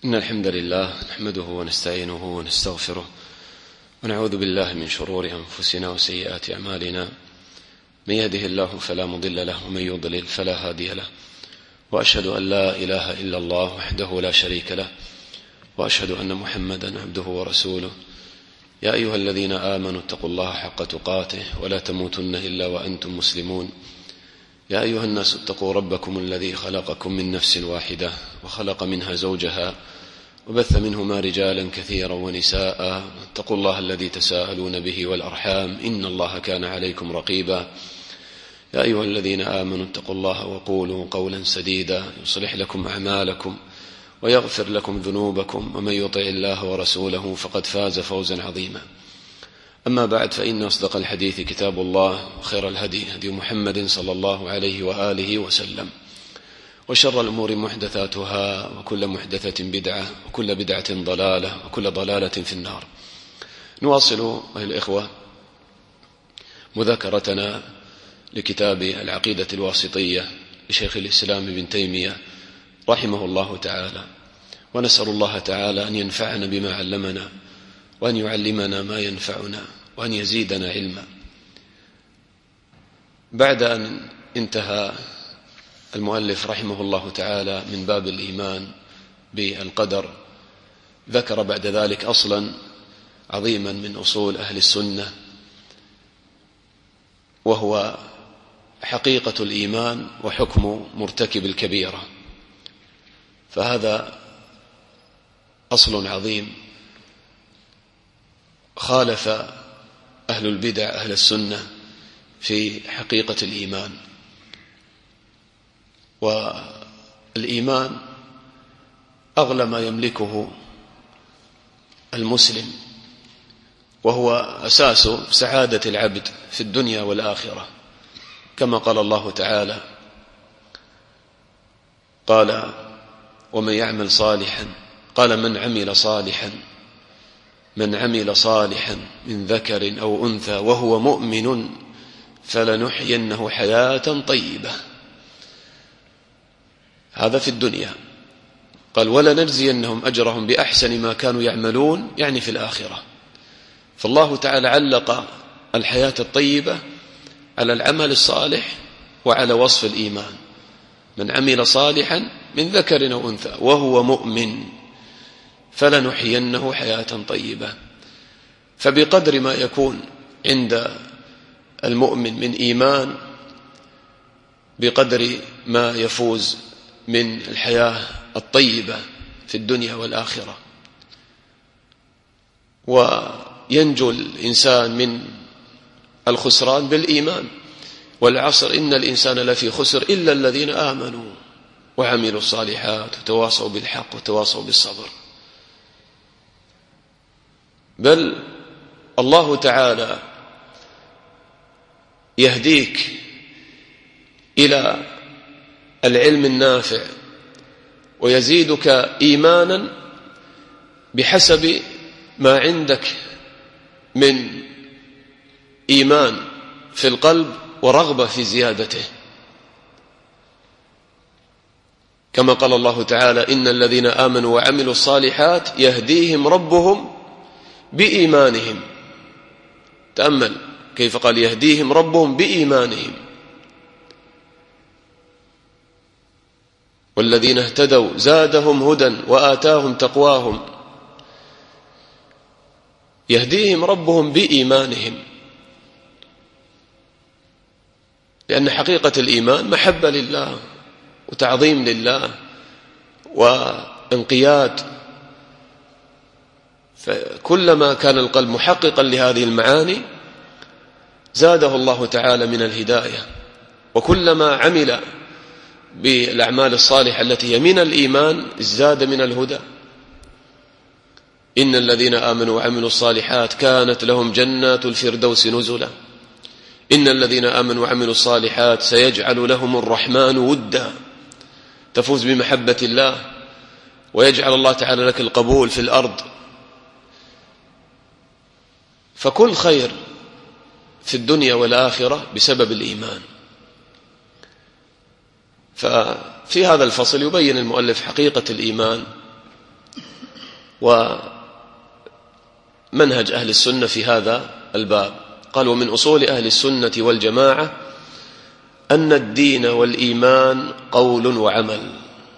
إن الحمد لله نحمده ونستعينه ونستغفره ونعوذ بالله من شرور أنفسنا وسيئات أعمالنا. من يهده الله فلا مضل له ومن يضلل فلا هادي له، وأشهد أن لا إله إلا الله وحده لا شريك له، وأشهد أن محمدا عبده ورسوله. يا أيها الذين آمنوا اتقوا الله حق تقاته ولا تموتن إلا وأنتم مسلمون. يا أيها الناس اتقوا ربكم الذي خلقكم من نفس واحدة وخلق منها زوجها وبث منهما رجالا كثيرا ونساء. اتقوا الله الذي تساءلون به والأرحام إن الله كان عليكم رقيبا. يا أيها الذين آمنوا اتقوا الله وقولوا قولا سديدا يصلح لكم أعمالكم ويغفر لكم ذنوبكم، ومن يطع الله ورسوله فقد فاز فوزا عظيما. أما بعد، فإن أصدق الحديث كتاب الله، وخير الهدي هدي محمد صلى الله عليه وآله وسلم، وشر الأمور محدثاتها، وكل محدثة بدعة، وكل بدعة ضلالة، وكل ضلالة في النار. نواصل أيها الإخوة مذاكرتنا لكتاب العقيدة الواسطية لشيخ الإسلام ابن تيمية رحمه الله تعالى، ونسأل الله تعالى أن ينفعنا بما علمنا، وأن يعلمنا ما ينفعنا، وأن يزيدنا علما. بعد أن انتهى المؤلف رحمه الله تعالى من باب الإيمان بالقدر، ذكر بعد ذلك أصلا عظيما من أصول أهل السنة، وهو حقيقة الإيمان وحكم مرتكب الكبيرة. فهذا أصل عظيم خالف أهل البدع أهل السنة في حقيقة الإيمان. والإيمان أغلى ما يملكه المسلم، وهو أساس سعادة العبد في الدنيا والآخرة، كما قال الله تعالى: قال ومن يعمل صالحا، قال من عمل صالحا من ذكر أو أنثى وهو مؤمن فلنحيينه حياة طيبة. هذا في الدنيا. قال ولنجزينهم أجرهم بأحسن ما كانوا يعملون، يعني في الآخرة. فالله تعالى علق الحياة الطيبة على العمل الصالح وعلى وصف الإيمان: من عمل صالحا من ذكر أو أنثى وهو مؤمن فلنحيينه حياة طيبة. فبقدر ما يكون عند المؤمن من إيمان، بقدر ما يفوز من الحياة الطيبة في الدنيا والآخرة، وينجو الإنسان من الخسران بالإيمان. والعصر إن الإنسان لفي خسر إلا الذين آمنوا وعملوا الصالحات وتواصوا بالحق وتواصوا بالصبر. بل الله تعالى يهديك إلى العلم النافع ويزيدك إيمانا بحسب ما عندك من إيمان في القلب ورغبة في زيادته، كما قال الله تعالى: إن الذين آمنوا وعملوا الصالحات يهديهم ربهم بإيمانهم. تأمل كيف قال: يهديهم ربهم بإيمانهم. والذين اهتدوا زادهم هدى وآتاهم تقواهم. يهديهم ربهم بإيمانهم، لأن حقيقة الإيمان محبة لله وتعظيم لله وانقياد. فكلما كان القلب محققا لهذه المعاني زاده الله تعالى من الهداية، وكلما عمل بالأعمال الصالحة التي هي من الإيمان ازداد من الهدى. إن الذين آمنوا وعملوا الصالحات كانت لهم جنات الفردوس نزلا. إن الذين آمنوا وعملوا الصالحات سيجعل لهم الرحمن ودا. تفوز بمحبة الله ويجعل الله تعالى لك القبول في الأرض. فكل خير في الدنيا والآخرة بسبب الإيمان. ففي هذا الفصل يبين المؤلف حقيقة الإيمان ومنهج أهل السنة في هذا الباب. قال: ومن أصول أهل السنة والجماعة أن الدين والإيمان قول وعمل.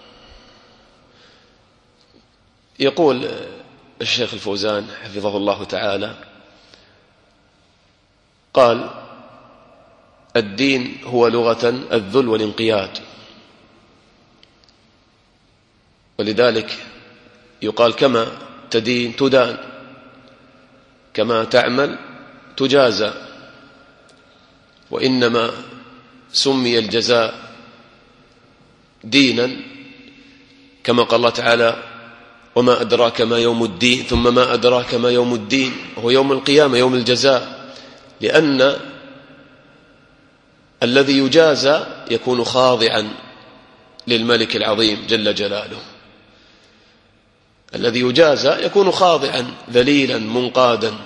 يقول الشيخ الفوزان حفظه الله تعالى، قال: الدين هو لغة الذل والانقياد، ولذلك يقال: كما تدين تدان، كما تعمل تجازى. وإنما سمي الجزاء دينا كما قال الله تعالى: وما أدراك ما يوم الدين، ثم ما أدراك ما يوم الدين، هو يوم القيامة، يوم الجزاء. لأن الذي يجازى يكون خاضعا للملك العظيم جل جلاله، الذي يجازى يكون خاضعا ذليلا منقادا،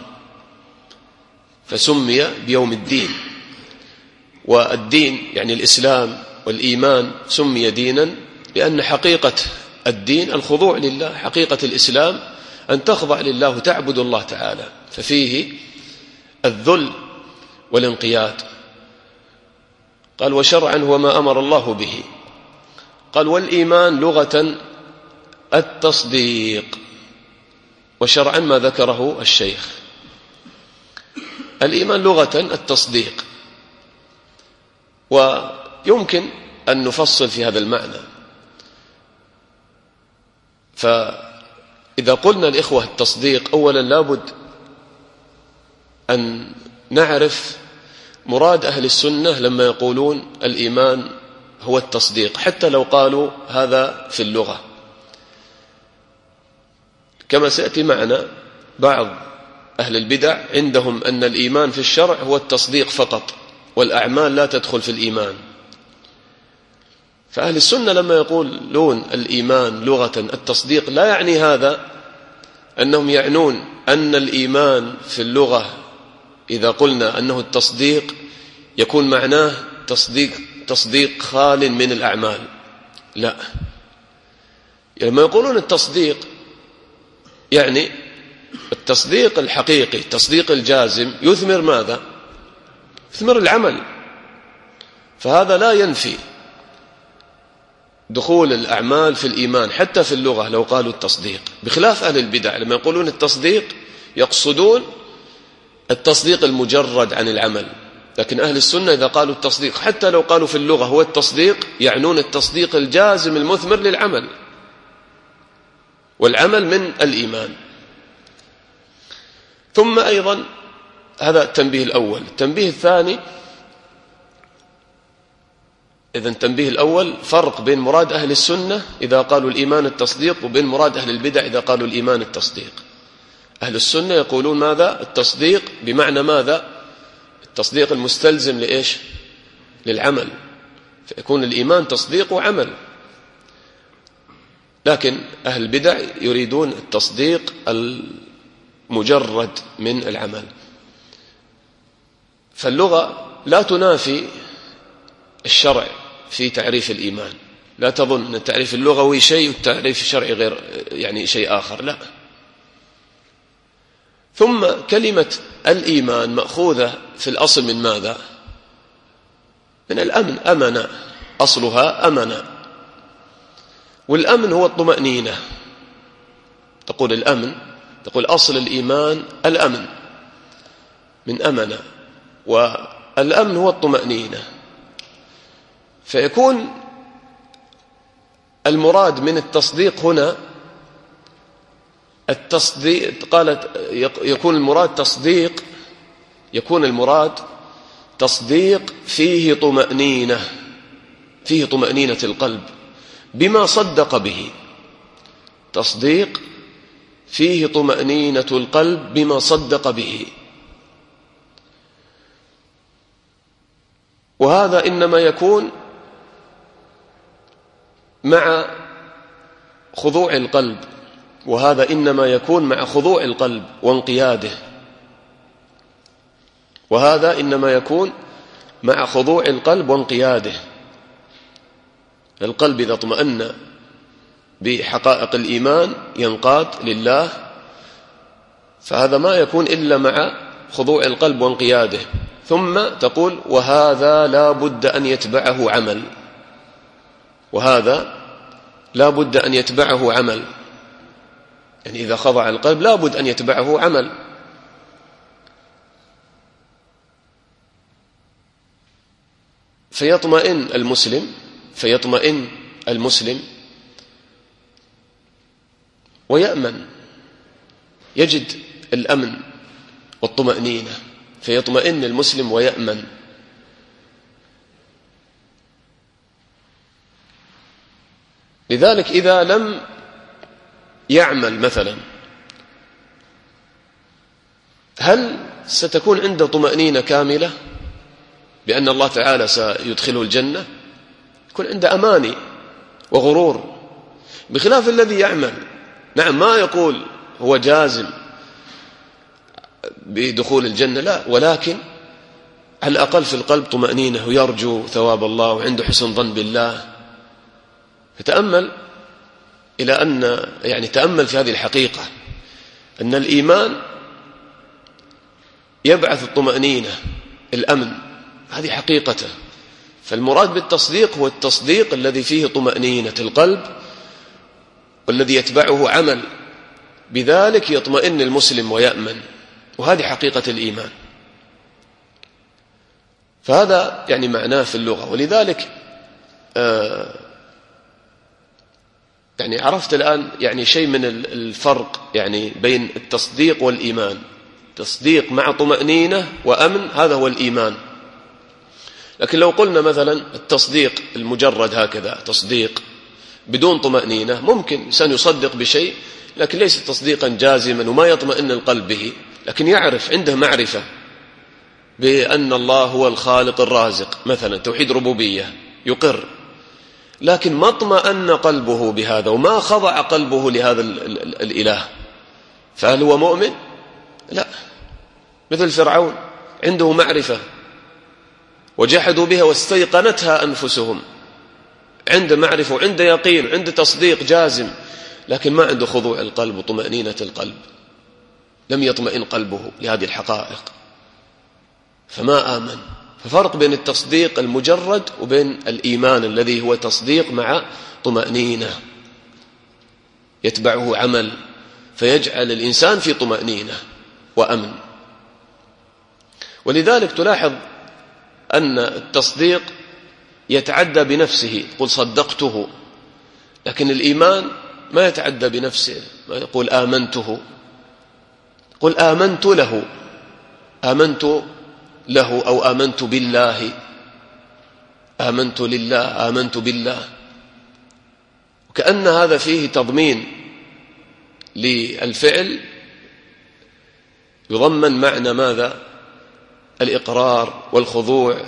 فسمي بيوم الدين. والدين يعني الإسلام والإيمان سمي دينا لأن حقيقة الدين الخضوع لله، حقيقة الإسلام أن تخضع لله، تعبد الله تعالى، ففيه الذل والانقياد. قال: وشرعا هو ما أمر الله به. قال: والإيمان لغة التصديق، وشرعا ما ذكره الشيخ. الإيمان لغة التصديق، ويمكن أن نفصل في هذا المعنى. فإذا قلنا الإخوة التصديق، أولا لابد أن نعرف مراد أهل السنة لما يقولون الإيمان هو التصديق، حتى لو قالوا هذا في اللغة. كما سيأتي معنا بعض أهل البدع عندهم أن الإيمان في الشرع هو التصديق فقط، والأعمال لا تدخل في الإيمان. فأهل السنة لما يقولون الإيمان لغة التصديق، لا يعني هذا أنهم يعنون أن الإيمان في اللغة إذا قلنا أنه التصديق يكون معناه تصديق خال من الأعمال. لا، لما يقولون التصديق يعني التصديق الحقيقي، التصديق الجازم، يثمر ماذا؟ يثمر العمل. فهذا لا ينفي دخول الأعمال في الإيمان حتى في اللغة لو قالوا التصديق، بخلاف أهل البدع لما يقولون التصديق يقصدون التصديق المجرد عن العمل. لكن أهل السنة إذا قالوا التصديق حتى لو قالوا في اللغة هو التصديق، يعنون التصديق الجازم المثمر للعمل، والعمل من الإيمان. ثم أيضا هذا التنبيه الأول. التنبيه الثاني، إذن التنبيه الأول فرق بين مراد أهل السنة إذا قالوا الإيمان التصديق، وبين مراد أهل البدع إذا قالوا الإيمان التصديق. أهل السنة يقولون ماذا؟ التصديق بمعنى ماذا؟ التصديق المستلزم لإيش؟ للعمل، فيكون الإيمان تصديق وعمل. لكن أهل البدع يريدون التصديق المجرد من العمل. فاللغة لا تنافي الشرع في تعريف الإيمان. لا تظن أن التعريف اللغوي شيء والتعريف الشرعي غير، يعني شيء آخر، لا. ثم كلمة الإيمان مأخوذة في الأصل من ماذا؟ من الأمن. أمن، أصلها أمن، والأمن هو الطمأنينة. تقول الأمن، تقول أصل الإيمان الأمن، من أمن، والأمن هو الطمأنينة. فيكون المراد من التصديق هنا التصديق، قالت يكون المراد تصديق، يكون المراد تصديق فيه طمأنينة، فيه طمأنينة القلب بما صدق به. تصديق فيه طمأنينة القلب بما صدق به. وهذا إنما يكون مع خضوع القلب، وهذا إنما يكون مع خضوع القلب وانقياده، وهذا إنما يكون مع خضوع القلب وانقياده. القلب إذا اطمأن بحقائق الإيمان ينقاد لله، فهذا ما يكون إلا مع خضوع القلب وانقياده. ثم تقول وهذا لا بد أن يتبعه عمل، وهذا لا بد أن يتبعه عمل، يعني إذا خضع القلب لا بد أن يتبعه عمل. فيطمئن المسلم ويأمن، يجد الأمن والطمأنينة، فيطمئن المسلم ويأمن. لذلك إذا لم يعمل مثلا، هل ستكون عنده طمأنينة كاملة بأن الله تعالى سيدخله الجنة؟ يكون عنده أماني وغرور، بخلاف الذي يعمل. نعم، ما يقول هو جازم بدخول الجنة، لا، ولكن على الأقل في القلب طمأنينة ويرجو ثواب الله وعنده حسن ظن بالله. فتأمل إلى أن تأمل في هذه الحقيقة، أن الإيمان يبعث الطمأنينة، الأمن، هذه حقيقته. فالمراد بالتصديق هو التصديق الذي فيه طمأنينة القلب والذي يتبعه عمل، بذلك يطمئن المسلم ويأمن، وهذه حقيقة الإيمان. فهذا معناه في اللغة. ولذلك عرفت الآن شيء من الفرق بين التصديق والإيمان. تصديق مع طمأنينة وأمن، هذا هو الإيمان. لكن لو قلنا مثلا التصديق المجرد هكذا، تصديق بدون طمأنينة، ممكن إنسان يصدق بشيء لكن ليس تصديقا جازما وما يطمئن القلب به، لكن يعرف، عنده معرفة بأن الله هو الخالق الرازق مثلا، توحيد ربوبية، يقر، لكن ما اطمأن قلبه بهذا وما خضع قلبه لهذا الإله، فهل هو مؤمن؟ لا. مثل فرعون، عنده معرفة وجحدوا بها واستيقنتها أنفسهم، عنده معرفة وعنده يقين وعنده تصديق جازم، لكن ما عنده خضوع القلب وطمأنينة القلب، لم يطمئن قلبه لهذه الحقائق فما آمن. ففرق بين التصديق المجرد وبين الإيمان الذي هو تصديق مع طمأنينة يتبعه عمل، فيجعل الإنسان في طمأنينة وأمن. ولذلك تلاحظ أن التصديق يتعدى بنفسه، قل صدقته، لكن الإيمان ما يتعدى بنفسه، ما يقول آمنته، قل آمنت له، آمنت له أو آمنت بالله، آمنت لله، آمنت بالله، وكأن هذا فيه تضمين للفعل يضمن معنى ماذا؟ الإقرار والخضوع.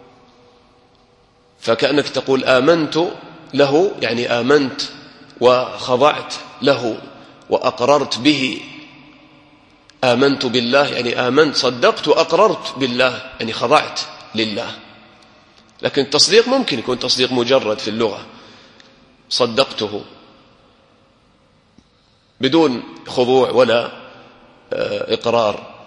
فكأنك تقول آمنت له، آمنت وخضعت له وأقررت به. آمنت بالله آمنت، صدقت وأقررت بالله، خضعت لله. لكن التصديق ممكن يكون تصديق مجرد في اللغة، صدقته بدون خضوع ولا إقرار.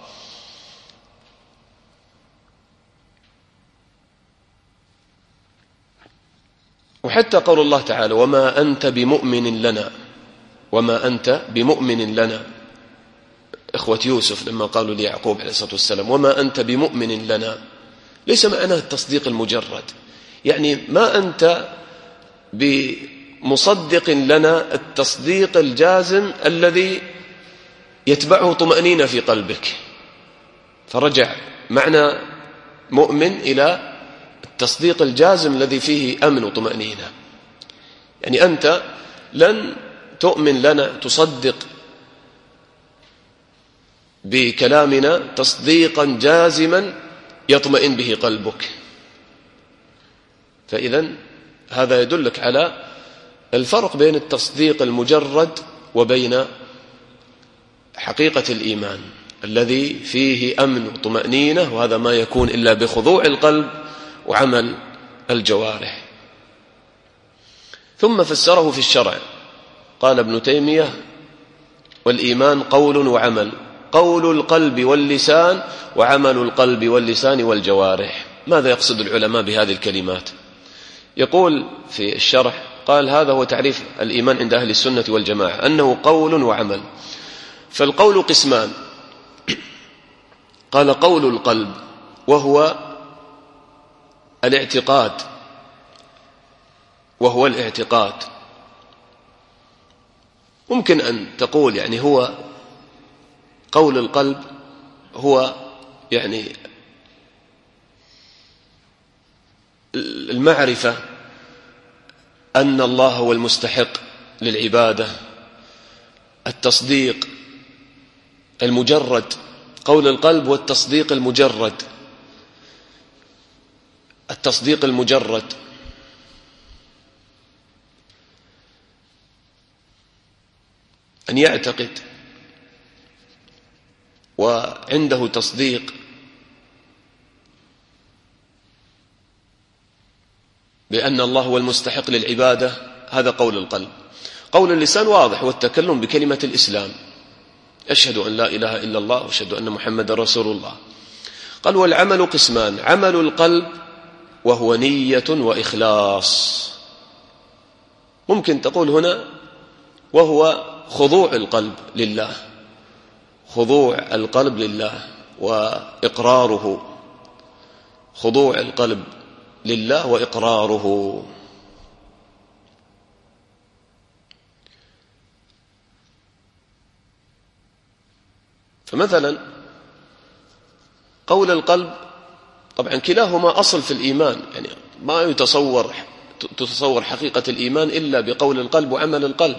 وحتى قول الله تعالى وما أنت بمؤمن لنا، وما أنت بمؤمن لنا، إخوة يوسف لما قالوا ليعقوب عليه الصلاة والسلام وما أنت بمؤمن لنا، ليس معناه التصديق المجرد، ما أنت بمصدق لنا التصديق الجازم الذي يتبعه طمأنينة في قلبك. فرجع معنى مؤمن إلى التصديق الجازم الذي فيه أمن وطمأنينة. أنت لن تؤمن لنا، تصدق بكلامنا تصديقا جازما يطمئن به قلبك. فإذا هذا يدلك على الفرق بين التصديق المجرد وبين حقيقة الإيمان الذي فيه أمن وطمأنينة، وهذا ما يكون إلا بخضوع القلب وعمل الجوارح. ثم فسره في الشرع قال ابن تيمية: والإيمان قول وعمل، قول القلب واللسان، وعمل القلب واللسان والجوارح. ماذا يقصد العلماء بهذه الكلمات؟ يقول في الشرح: قال: هذا هو تعريف الإيمان عند أهل السنة والجماعة، أنه قول وعمل. فالقول قسمان. قال: قول القلب وهو الاعتقاد. ممكن أن تقول يعني هو قول القلب هو يعني المعرفة أن الله هو المستحق للعبادة، التصديق المجرد، قول القلب والتصديق المجرد، أن يعتقد وعنده تصديق بأن الله هو المستحق للعبادة، هذا قول القلب. قول اللسان واضح، والتكلم بكلمة الإسلام: أشهد أن لا إله إلا الله وأشهد أن محمد رسول الله. قال: والعمل قسمان: عمل القلب وهو نية وإخلاص. ممكن تقول هنا وهو خضوع القلب لله، خضوع القلب لله وإقراره، خضوع القلب لله وإقراره. فمثلا قول القلب، طبعا كلاهما أصل في الإيمان، يعني ما تتصور حقيقة الإيمان إلا بقول القلب وعمل القلب.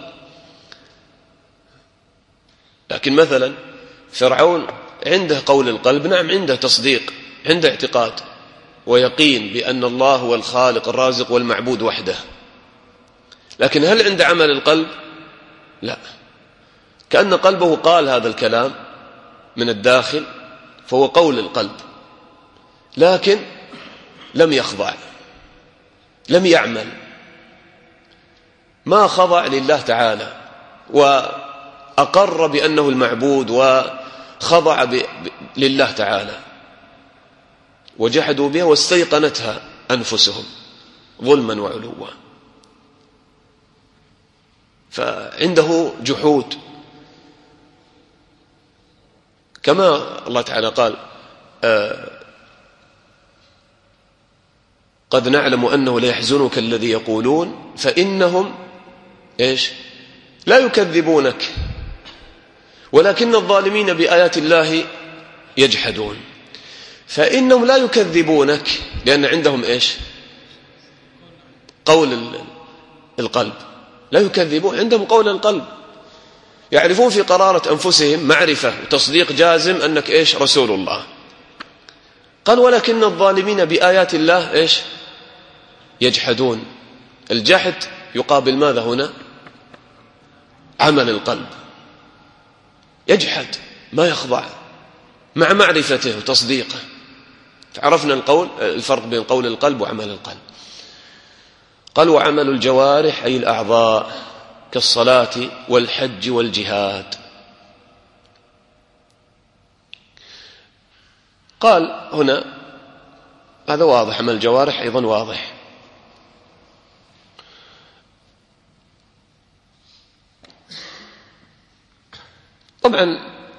لكن مثلا فرعون عنده قول القلب، نعم، عنده تصديق، عنده اعتقاد ويقين بأن الله هو الخالق الرازق والمعبود وحده، لكن هل عنده عمل القلب؟ لا. كأن قلبه قال هذا الكلام من الداخل، فهو قول القلب، لكن لم يخضع، لم يعمل، ما خضع لله تعالى وأقر بأنه المعبود وخضع لله تعالى، وجحدوا بها واستيقنتها أنفسهم ظلما وعلوا. فعنده جحود، كما الله تعالى قال: قد نعلم أنه لا يحزنك الذي يقولون فإنهم لا يكذبونك ولكن الظالمين بآيات الله يجحدون. فإنهم لا يكذبونك لأن عندهم قول القلب، لا يكذبون، عندهم قول القلب، يعرفون في قرارة أنفسهم معرفة وتصديق جازم أنك رسول الله. قال: ولكن الظالمين بآيات الله يجحدون. الجحد يقابل ماذا هنا؟ عمل القلب، يجحد، ما يخضع مع معرفته وتصديقه. فعرفنا الفرق بين قول القلب وعمل القلب. قال: وعمل الجوارح أي الأعضاء كالصلاة والحج والجهاد. قال هنا هذا واضح، عمل الجوارح أيضا واضح. طبعا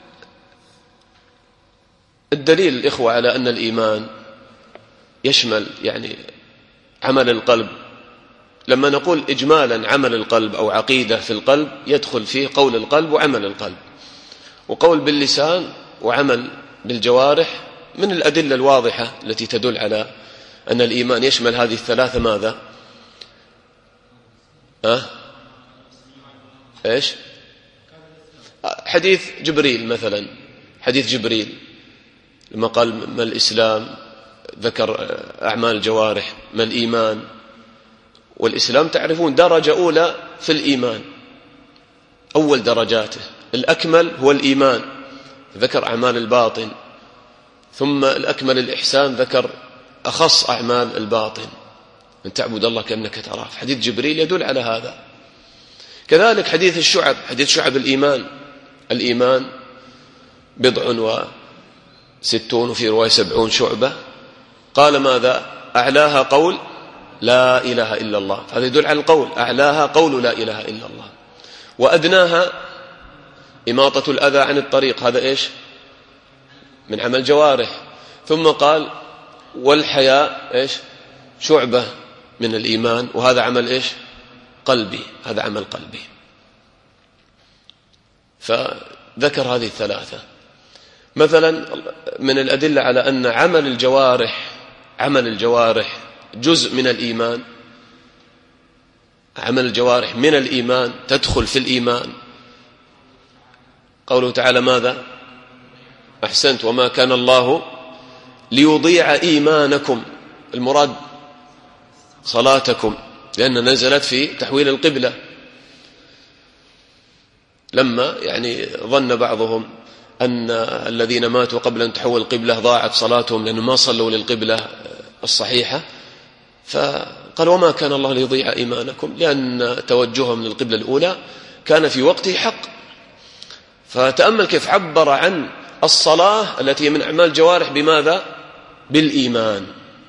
الدليل الإخوة على أن الإيمان يشمل يعني عمل القلب، لما نقول إجمالا عمل القلب أو عقيدة في القلب يدخل فيه قول القلب وعمل القلب، وقول باللسان وعمل بالجوارح. من الأدلة الواضحة التي تدل على أن الإيمان يشمل هذه الثلاثة ماذا؟ حديث جبريل مثلا، حديث جبريل لما قال: ما الإسلام؟ ذكر أعمال الجوارح. ما الإيمان؟ والإسلام تعرفون درجة أولى في الإيمان، أول درجاته الأكمل هو الإيمان، ذكر أعمال الباطن. ثم الأكمل الإحسان، ذكر أخص أعمال الباطن، أن تعبد الله كأنك تراه. حديث جبريل يدل على هذا. كذلك حديث الشعب، حديث شعب الإيمان 69 وفي رواية 70 شعبة. قال ماذا؟ أعلاها قول لا إله إلا الله، هذا يدل على القول، أعلاها قول لا إله إلا الله، وأدناها إماطة الأذى عن الطريق، هذا إيش؟ من عمل جوارح. ثم قال والحياء إيش؟ شعبة من الإيمان، وهذا عمل إيش؟ قلبي، هذا عمل قلبي. فذكر هذه الثلاثة. مثلا من الأدلة على أن عمل الجوارح جزء من الإيمان، عمل الجوارح من الإيمان، تدخل في الإيمان. قوله تعالى ماذا؟ أحسنت، وما كان الله ليضيع إيمانكم، المراد صلاتكم، لأن نزلت في تحويل القبلة، لما يعني ظن بعضهم أن الذين ماتوا قبل أن تحول القبلة ضاعت صلاتهم لأنهم ما صلوا للقبلة الصحيحة، فقال وما كان الله ليضيع إيمانكم، لأن توجههم للقبلة الأولى كان في وقته حق. فتأمل كيف عبر عن الصلاة التي من أعمال الجوارح بماذا؟ بالإيمان.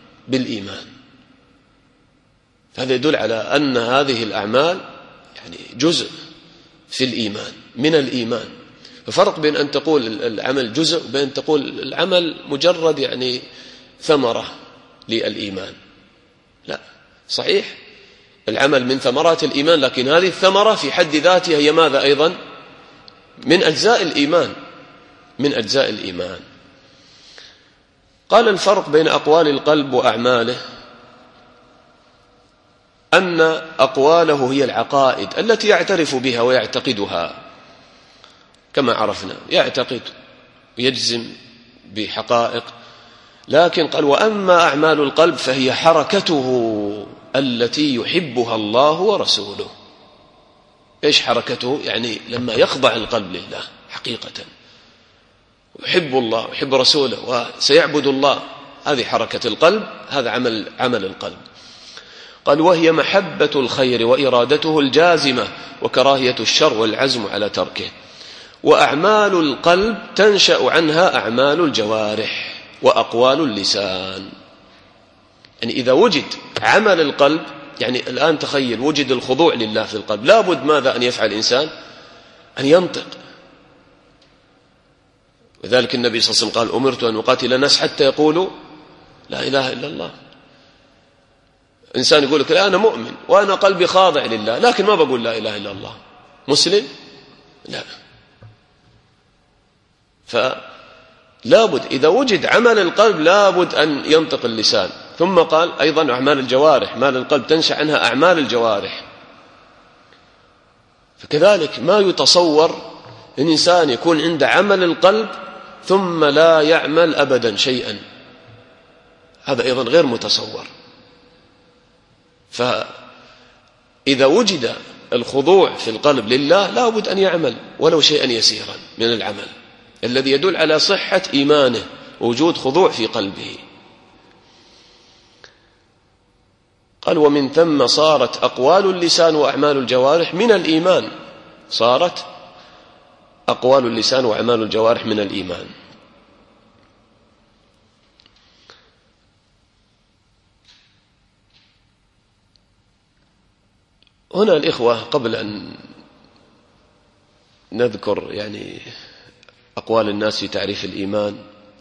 هذا يدل على أن هذه الأعمال يعني جزء في الإيمان، من الإيمان. ففرق بين أن تقول العمل جزء وبين أن تقول العمل مجرد يعني ثمرة للإيمان. لا، صحيح العمل من ثمرات الإيمان، لكن هذه الثمرة في حد ذاتها هي ماذا أيضا؟ من أجزاء الإيمان. قال الفرق بين أقوال القلب وأعماله أن أقواله هي العقائد التي يعترف بها ويعتقدها، كما عرفنا يعتقد ويجزم بحقائق. لكن قال وأما أعمال القلب فهي حركته التي يحبها الله ورسوله. إيش حركته؟ يعني لما يخضع القلب لله حقيقة، يحب الله ويحب رسوله وسيعبد الله، هذه حركة القلب، هذا عمل القلب. قال وهي محبة الخير وإرادته الجازمة وكراهية الشر والعزم على تركه. وأعمال القلب تنشأ عنها أعمال الجوارح وأقوال اللسان. يعني إذا وجد عمل القلب، يعني الآن تخيل وجد الخضوع لله في القلب، لابد ماذا أن يفعل الإنسان؟ أن ينطق. وذلك النبي صلى الله عليه وسلم قال أمرت أن أقاتل الناس حتى يقولوا لا إله إلا الله. إنسان يقول لك لا أنا مؤمن وأنا قلبي خاضع لله لكن ما بقول لا إله إلا الله، مسلم؟ لا. فلابد إذا وجد عمل القلب لابد أن ينطق اللسان. ثم قال أيضا أعمال الجوارح، مال القلب تنشأ عنها أعمال الجوارح. فكذلك ما يتصور إن إنسان يكون عنده عمل القلب ثم لا يعمل أبدا شيئا، هذا أيضا غير متصور. فإذا وجد الخضوع في القلب لله لابد أن يعمل ولو شيئا يسيرا من العمل الذي يدل على صحة إيمانه ووجود خضوع في قلبه. قال ومن ثم صارت أقوال اللسان وأعمال الجوارح من الإيمان، صارت أقوال اللسان وأعمال الجوارح من الإيمان. هنا الإخوة قبل أن نذكر يعني أقوال الناس في تعريف الإيمان،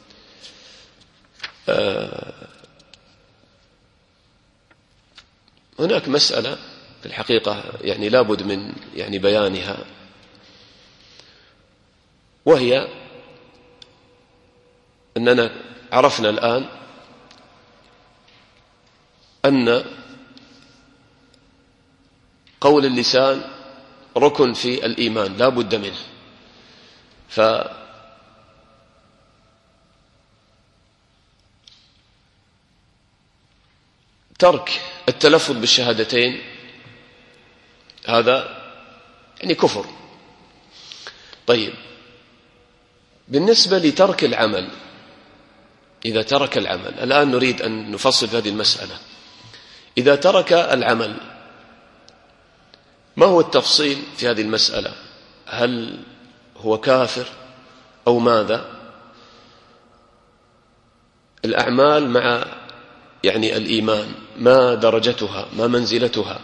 هناك مسألة في الحقيقة يعني لابد من يعني بيانها، وهي أننا عرفنا الآن أن قول اللسان ركن في الإيمان لا بد منه. فترك التلفظ بالشهادتين هذا يعني كفر. طيب بالنسبة لترك العمل، إذا ترك العمل، الآن نريد أن نفصل في هذه المسألة. إذا ترك العمل ما هو التفصيل في هذه المسألة؟ هل هو كافر أو ماذا؟ الأعمال مع الإيمان ما درجتها، ما منزلتها،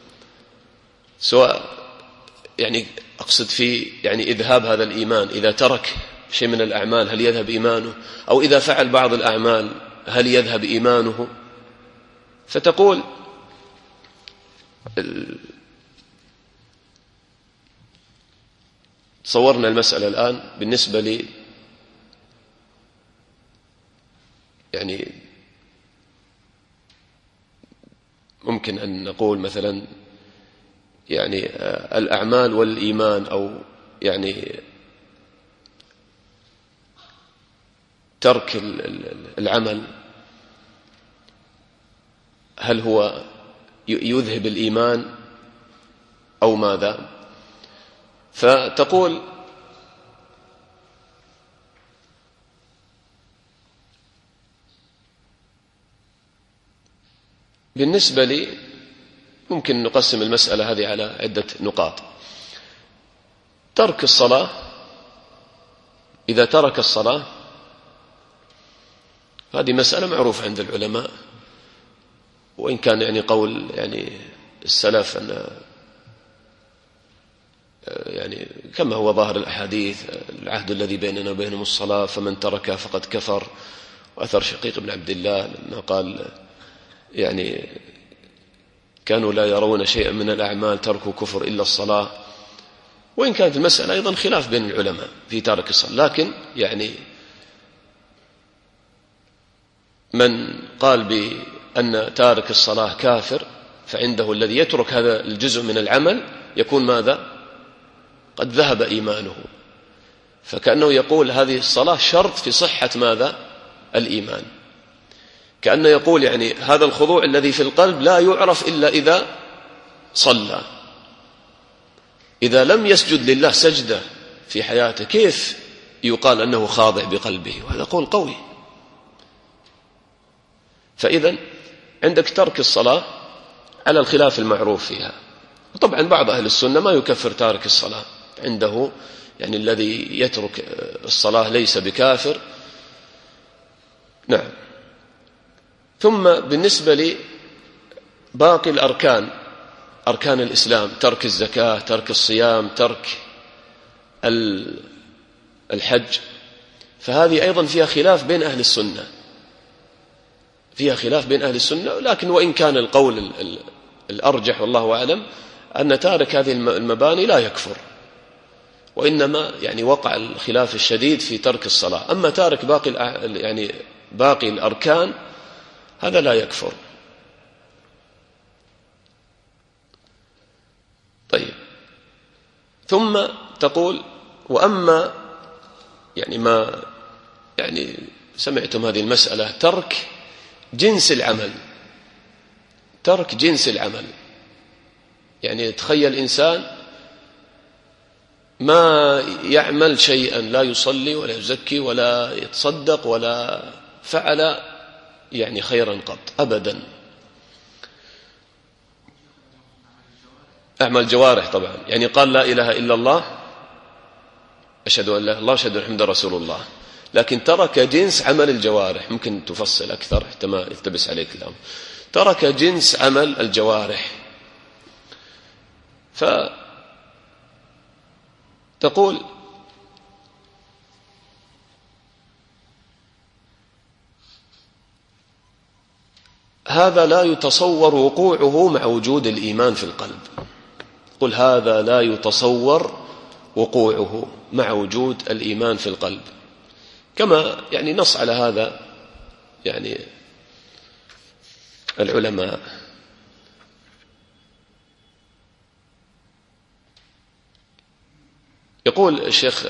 سواء أقصد في إذهاب هذا الإيمان، إذا ترك شيء من الأعمال هل يذهب إيمانه، أو إذا فعل بعض الأعمال هل يذهب إيمانه؟ فتقول صورنا المسألة الآن بالنسبة لي ممكن أن نقول مثلا الأعمال والإيمان، أو ترك العمل هل هو يذهب الإيمان أو ماذا؟ فتقول بالنسبة لي ممكن نقسم المسألة هذه على عدة نقاط. ترك الصلاة، إذا ترك الصلاة هذه مسألة معروفة عند العلماء، وإن كان قول السلف أن كما هو ظاهر الأحاديث العهد الذي بيننا وبينهم الصلاة فمن تركها فقد كفر، وأثر شقيق بن عبد الله لما قال كانوا لا يرون شيئا من الأعمال تركوا كفر إلا الصلاة. وإن كانت المسألة أيضا خلاف بين العلماء في تارك الصلاة، لكن من قال بأن تارك الصلاة كافر فعنده الذي يترك هذا الجزء من العمل يكون ماذا؟ قد ذهب إيمانه، فكأنه يقول هذه الصلاة شرط في صحة ماذا؟ الإيمان. كأنه يقول هذا الخضوع الذي في القلب لا يعرف إلا إذا صلى. إذا لم يسجد لله سجدة في حياته كيف يقال أنه خاضع بقلبه؟ وهذا قول قوي. فإذا عندك ترك الصلاة على الخلاف المعروف فيها، وطبعا بعض أهل السنة ما يكفر تارك الصلاة، عنده الذي يترك الصلاة ليس بكافر. نعم. ثم بالنسبة لباقي الأركان، أركان الإسلام، ترك الزكاة، ترك الصيام، ترك الحج، فهذه أيضا فيها خلاف بين أهل السنة، فيها خلاف بين أهل السنة. لكن وإن كان القول الأرجح والله أعلم أن تارك هذه المباني لا يكفر، وإنما وقع الخلاف الشديد في ترك الصلاة. أما تارك باقي الأركان هذا لا يكفر. طيب، ثم تقول وأما ما سمعتم هذه المسألة ترك جنس العمل، ترك جنس العمل، تخيل إنسان ما يعمل شيئا، لا يصلي ولا يزكي ولا يتصدق ولا فعل خيرا قط أبدا. أعمال الجوارح طبعا، قال لا إله إلا الله، أشهد أن لا إله إلا الله، أشهد أن محمدا رسول الله، لكن ترك جنس عمل الجوارح. ممكن تفصل أكثر حتى ما يلتبس عليك الأمر. ترك جنس عمل الجوارح، فتقول هذا لا يتصور وقوعه مع وجود الإيمان في القلب. قل هذا لا يتصور وقوعه مع وجود الإيمان في القلب، كما نص على هذا العلماء. يقول الشيخ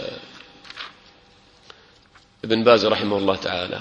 ابن باز رحمه الله تعالى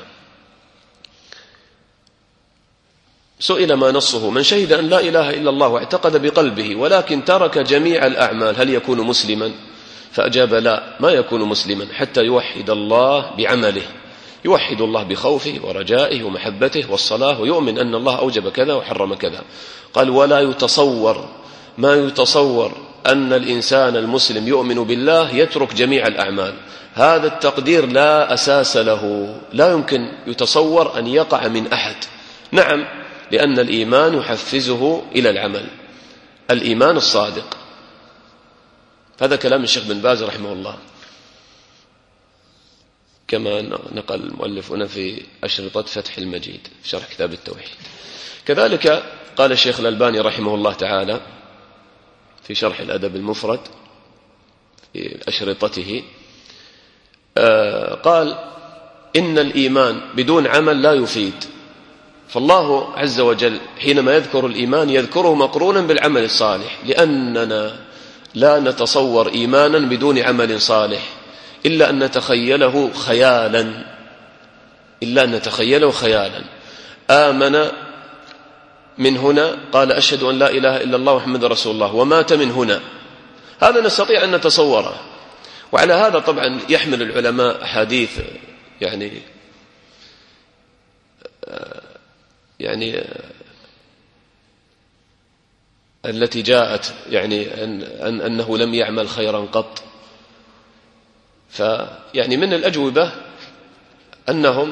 سئل ما نصه: من شهد أن لا إله إلا الله واعتقد بقلبه ولكن ترك جميع الأعمال هل يكون مسلما؟ فأجاب: لا، ما يكون مسلما حتى يوحد الله بعمله، يوحد الله بخوفه ورجائه ومحبته والصلاة، ويؤمن أن الله أوجب كذا وحرم كذا. قال: ولا يتصور ما يتصور أن الإنسان المسلم يؤمن بالله يترك جميع الأعمال. هذا التقدير لا أساس له، لا يمكن يتصور أن يقع من أحد. نعم، لأن الإيمان يحفزه إلى العمل، الإيمان الصادق. هذا كلام الشيخ بن باز رحمه الله كما نقل المؤلف هنا في أشرطة فتح المجيد في شرح كتاب التوحيد. كذلك قال الشيخ الألباني رحمه الله تعالى في شرح الأدب المفرد في أشرطته قال إن الإيمان بدون عمل لا يفيد. فالله عز وجل حينما يذكر الإيمان يذكره مقرونا بالعمل الصالح، لأننا لا نتصور إيمانا بدون عمل صالح إلا أن نتخيله خيالا. آمن من هنا قال أشهد أن لا إله إلا الله محمد رسول الله، ومات من هنا، هذا نستطيع أن نتصوره. وعلى هذا طبعا يحمل العلماء أحاديث يعني التي جاءت أنه لم يعمل خيرا قط. فيعني من الأجوبة أنهم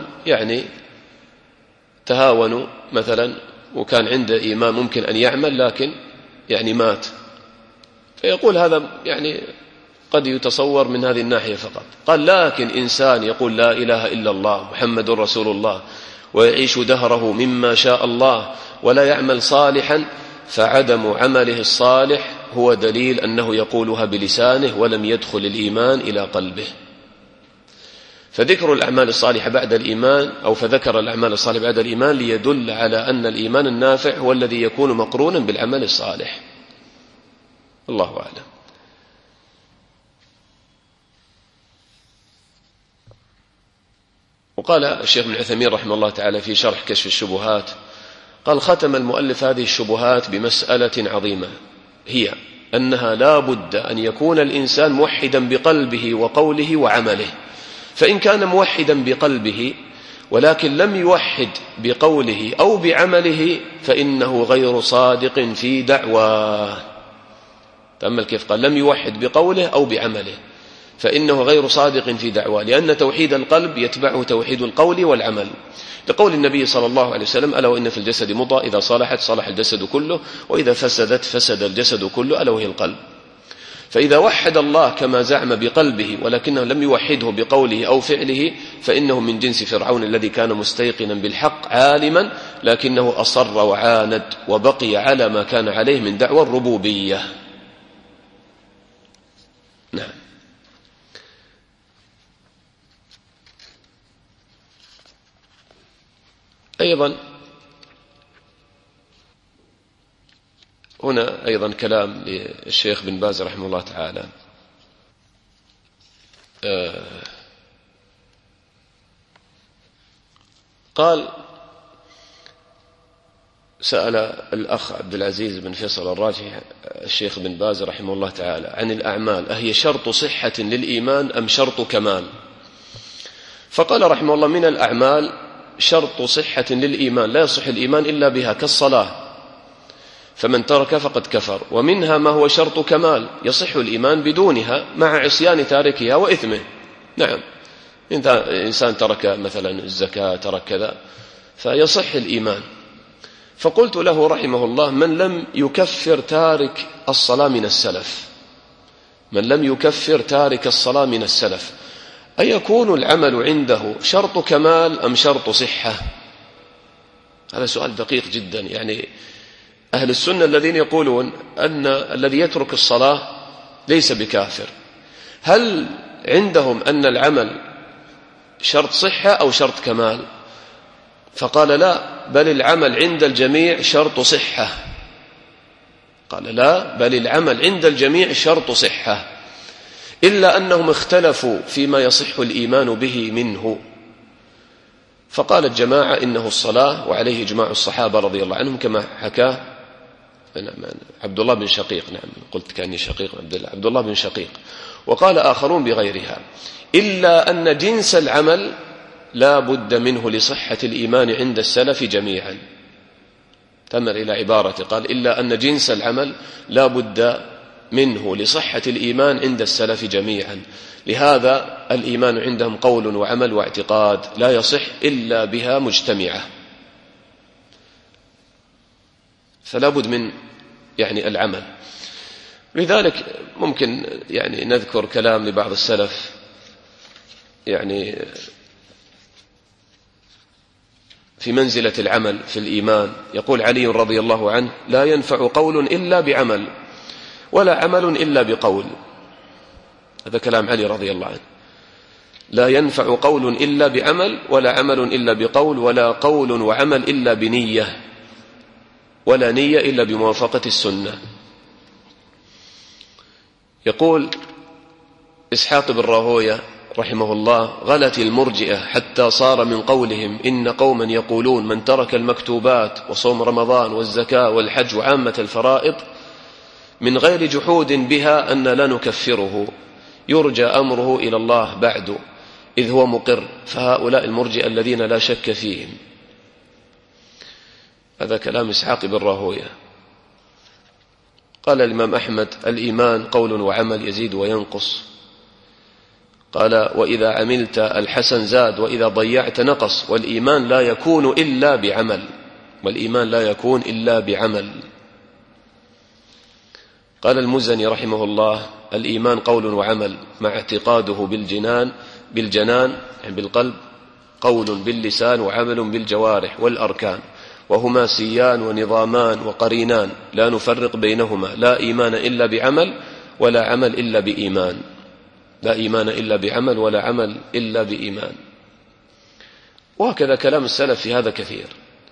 تهاونوا مثلا، وكان عنده إيمان ممكن أن يعمل لكن مات، فيقول هذا قد يتصور من هذه الناحية فقط. قال لكن إنسان يقول لا إله إلا الله محمد رسول الله ويعيش دهره مما شاء الله ولا يعمل صالحا، فعدم عمله الصالح هو دليل أنه يقولها بلسانه ولم يدخل الإيمان إلى قلبه. فذكر الأعمال الصالحة بعد الإيمان، أو فذكر الأعمال الصالحة بعد الإيمان ليدل على أن الإيمان النافع هو الذي يكون مقرونا بالعمل الصالح. الله أعلم. وقال الشيخ ابن عثيمين رحمه الله تعالى في شرح كشف الشبهات قال: ختم المؤلف هذه الشبهات بمسألة عظيمة، هي أنها لا بد أن يكون الإنسان موحدا بقلبه وقوله وعمله. فإن كان موحدا بقلبه ولكن لم يوحد بقوله أو بعمله فإنه غير صادق في دعواه. تأمل كيف قال لم يوحد بقوله أو بعمله، فإنه غير صادق في دعواه، لأن توحيد القلب يتبعه توحيد القول والعمل، لقول النبي صلى الله عليه وسلم: ألا وإن في الجسد مضغة إذا صلحت صلح الجسد كله وإذا فسدت فسد الجسد كله ألا وهي القلب. فإذا وحد الله كما زعم بقلبه ولكنه لم يوحده بقوله أو فعله فإنه من جنس فرعون الذي كان مستيقنا بالحق عالما لكنه أصر وعاند وبقي على ما كان عليه من دعوى الربوبية. نعم. أيضا هنا أيضا كلام للشيخ بن باز رحمه الله تعالى. قال: سأل الأخ عبد العزيز بن فيصل الراجحي الشيخ بن باز رحمه الله تعالى عن الأعمال: أهي شرط صحة للإيمان أم شرط كمال؟ فقال رحمه الله: من الأعمال شرط صحة للإيمان لا يصح الإيمان إلا بها كالصلاة، فمن ترك فقد كفر. ومنها ما هو شرط كمال يصح الإيمان بدونها مع عصيان تاركها وإثمه. نعم، إنسان ترك مثلا الزكاة، ترك كذا، فيصح الإيمان. فقلت له رحمه الله: من لم يكفر تارك الصلاة من السلف، من لم يكفر تارك الصلاة من السلف، أيكون العمل عنده شرط كمال أم شرط صحة؟ هذا سؤال دقيق جدا. أهل السنة الذين يقولون أن الذي يترك الصلاة ليس بكافر، هل عندهم أن العمل شرط صحة أو شرط كمال؟ فقال: لا، بل العمل عند الجميع شرط صحة. قال: لا، بل العمل عند الجميع شرط صحة، إلا أنهم اختلفوا فيما يصح الإيمان به منه. فقال الجماعة إنه الصلاة، وعليه إجماع الصحابة رضي الله عنهم كما حكاه عبد الله بن شقيق. نعم، قلت كأني شقيق عبد الله بن شقيق. وقال آخرون بغيرها، إلا أن جنس العمل لا بد منه لصحة الإيمان عند السلف جميعا. تأمل إلى عبارة قال إلا أن جنس العمل لا بد منه لصحة الإيمان عند السلف جميعا، لهذا الإيمان عندهم قول وعمل واعتقاد لا يصح إلا بها مجتمعة، فلا بد من العمل. لذلك ممكن نذكر كلام لبعض السلف في منزلة العمل في الإيمان. يقول علي رضي الله عنه: لا ينفع قول إلا بعمل ولا عمل إلا بقول. هذا كلام علي رضي الله عنه. لا ينفع قول إلا بعمل ولا عمل إلا بقول ولا قول وعمل إلا بنية ولا نية إلا بموافقة السنة. يقول إسحاق بن راهويه رحمه الله: غلت المرجئة حتى صار من قولهم إن قوما يقولون من ترك المكتوبات وصوم رمضان والزكاة والحج وعامة الفرائض من غير جحود بها أن لا نكفره، يرجى أمره إلى الله بعد إذ هو مقر، فهؤلاء المرجئة الذين لا شك فيهم. هذا كلام إسحاق بن راهويه. قال الإمام أحمد: الإيمان قول وعمل يزيد وينقص. قال: وإذا عملت الحسن زاد وإذا ضيعت نقص، والإيمان لا يكون إلا بعمل، والإيمان لا يكون إلا بعمل. قال المزني رحمه الله: الإيمان قول وعمل مع اعتقاده بالجنان بالقلب، قول باللسان وعمل بالجوارح والأركان، وهما سيان ونظامان وقرينان لا نفرق بينهما، لا إيمان إلا بعمل ولا عمل إلا بإيمان، لا إيمان إلا بعمل ولا عمل إلا بإيمان. وهكذا كلام السلف في هذا كثير.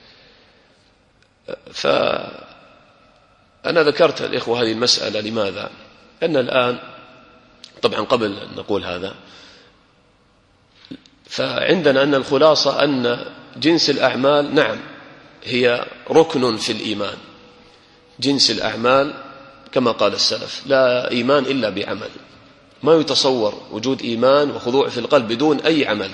فأنا ذكرت الإخوة هذه المسألة لماذا؟ أن الآن طبعا قبل أن نقول هذا فعندنا أن الخلاصة أن جنس الأعمال نعم هي ركن في الإيمان. جنس الأعمال كما قال السلف لا إيمان إلا بعمل، ما يتصور وجود إيمان وخضوع في القلب بدون أي عمل.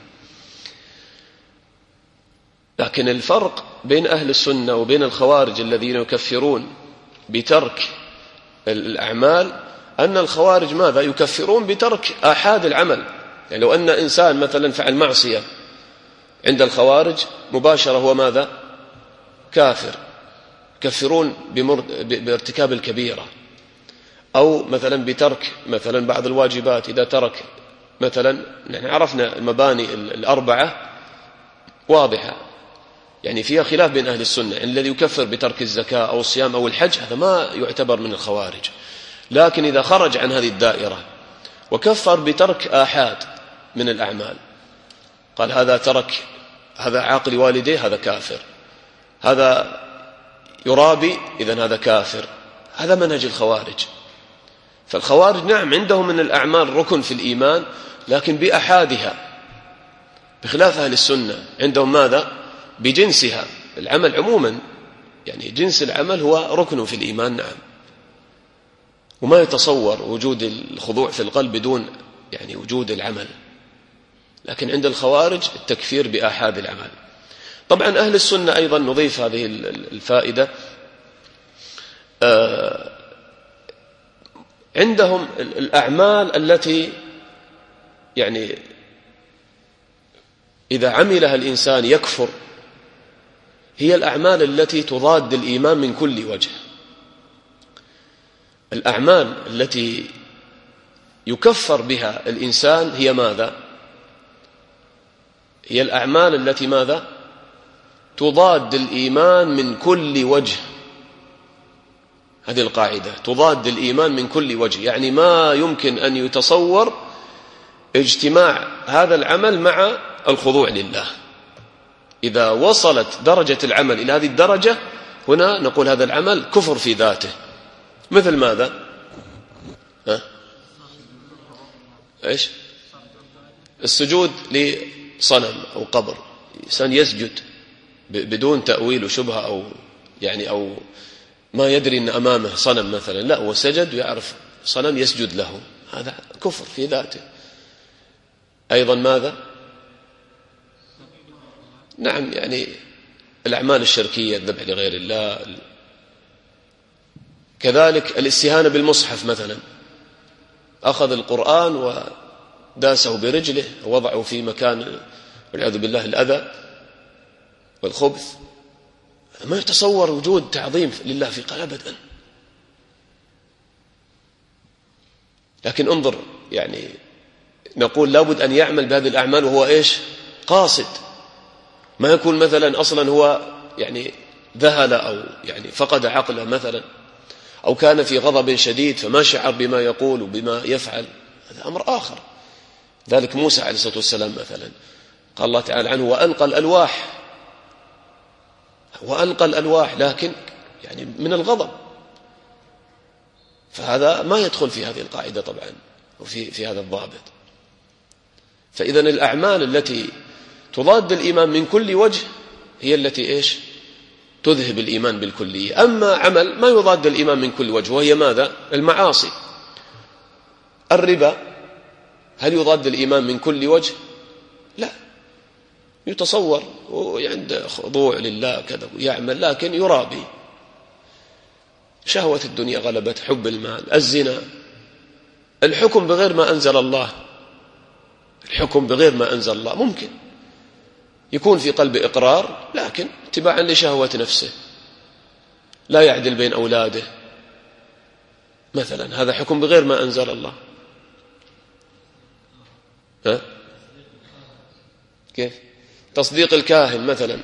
لكن الفرق بين أهل السنة وبين الخوارج الذين يكفرون بترك الأعمال أن الخوارج ماذا؟ يكفرون بترك آحاد العمل. يعني لو أن إنسان مثلا فعل معصية عند الخوارج مباشرة هو ماذا؟ كافر. يكفرون بارتكاب الكبيرة، أو مثلا بترك مثلا بعض الواجبات. إذا ترك مثلا، نحن عرفنا المباني الأربعة واضحة يعني فيها خلاف بين أهل السنة. الذي يكفر بترك الزكاة أو الصيام أو الحج هذا ما يعتبر من الخوارج. لكن إذا خرج عن هذه الدائرة وكفر بترك آحاد من الأعمال، قال هذا ترك، هذا عاقل والديه هذا كافر، هذا يرابي إذن هذا كافر، هذا منهج الخوارج. فالخوارج نعم عندهم من الأعمال ركن في الإيمان لكن بأحادها، بخلاف أهل السنة عندهم ماذا؟ بجنسها. العمل عموما يعني جنس العمل هو ركن في الإيمان نعم، وما يتصور وجود الخضوع في القلب بدون يعني وجود العمل. لكن عند الخوارج التكفير بآحاد العمل. طبعا أهل السنة أيضا نضيف هذه الفائدة، عندهم الأعمال التي يعني إذا عملها الإنسان يكفر، هي الأعمال التي تضاد الإيمان من كل وجه. الأعمال التي يكفر بها الإنسان هي ماذا؟ هي الأعمال التي ماذا؟ تضاد الإيمان من كل وجه. هذه القاعدة، تضاد الإيمان من كل وجه، يعني ما يمكن أن يتصور اجتماع هذا العمل مع الخضوع لله. إذا وصلت درجة العمل إلى هذه الدرجة هنا نقول هذا العمل كفر في ذاته. مثل ماذا؟ إيش؟ السجود لصنم أو قبر. إنسان يسجد بدون تأويل وشبهة أو يعني أو ما يدري أن أمامه صنم مثلا، لا هو سجد ويعرف صنم يسجد له، هذا كفر في ذاته. أيضا ماذا؟ نعم يعني الأعمال الشركية، الذبح لغير الله، كذلك الاستهانة بالمصحف مثلا، أخذ القرآن وداسه برجله ووضعه في مكان والعياذ بالله الأذى والخبث، ما يتصور وجود تعظيم لله في قلب أبدا. لكن انظر، يعني نقول لابد أن يعمل بهذه الأعمال وهو إيش؟ قاصد، ما يكون مثلا أصلا هو يعني ذهل أو يعني فقد عقله مثلا، أو كان في غضب شديد فما شعر بما يقول وبما يفعل، هذا أمر آخر. ذلك موسى عليه الصلاة والسلام مثلا قال الله تعالى عنه وألقى الألواح لكن يعني من الغضب، فهذا ما يدخل في هذه القاعدة طبعا وفي هذا الضابط. فإذا الأعمال التي تضاد الإيمان من كل وجه هي التي إيش؟ تذهب الإيمان بالكلية. أما عمل ما يضاد الإيمان من كل وجه وهي ماذا؟ المعاصي. الربا هل يضاد الإيمان من كل وجه؟ لا، يتصور وعنده خضوع لله كذا ويعمل، لكن يرابي، شهوة الدنيا غلبت، حب المال، الزنا، الحكم بغير ما أنزل الله. الحكم بغير ما أنزل الله ممكن يكون في قلب إقرار لكن اتباعا لشهوة نفسه، لا يعدل بين أولاده مثلا، هذا حكم بغير ما أنزل الله. ها؟ كيف؟ تصديق الكاهن مثلا،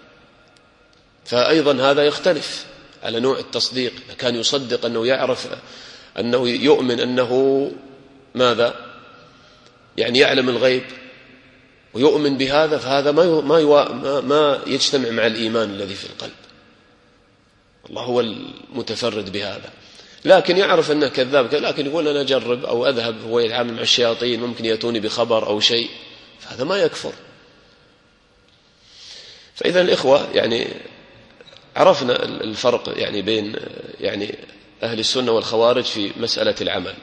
فأيضا هذا يختلف على نوع التصديق. كان يصدق أنه يعرف أنه يؤمن أنه ماذا؟ يعني يعلم الغيب ويؤمن بهذا، فهذا ما يجتمع مع الإيمان الذي في القلب. الله هو المتفرد بهذا. لكن يعرف أنه كذاب، لكن يقول أنا أجرب أو أذهب، هو يتعامل مع الشياطين ممكن يأتوني بخبر أو شيء، فهذا ما يكفر. فإذا الإخوة يعني عرفنا الفرق يعني بين يعني أهل السنة والخوارج في مسألة العمل.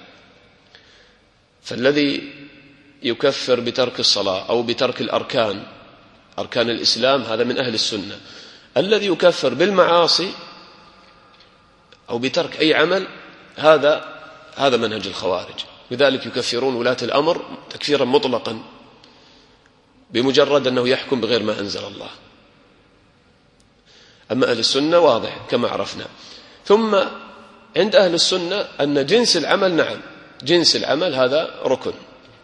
فالذي يكفر بترك الصلاة أو بترك أركان الإسلام هذا من أهل السنة. الذي يكفر بالمعاصي أو بترك أي عمل هذا منهج الخوارج. لذلك يكفرون ولاة الأمر تكفيرا مطلقا بمجرد أنه يحكم بغير ما أنزل الله. أما أهل السنة واضح كما عرفنا. ثم عند أهل السنة أن جنس العمل، نعم جنس العمل هذا ركن،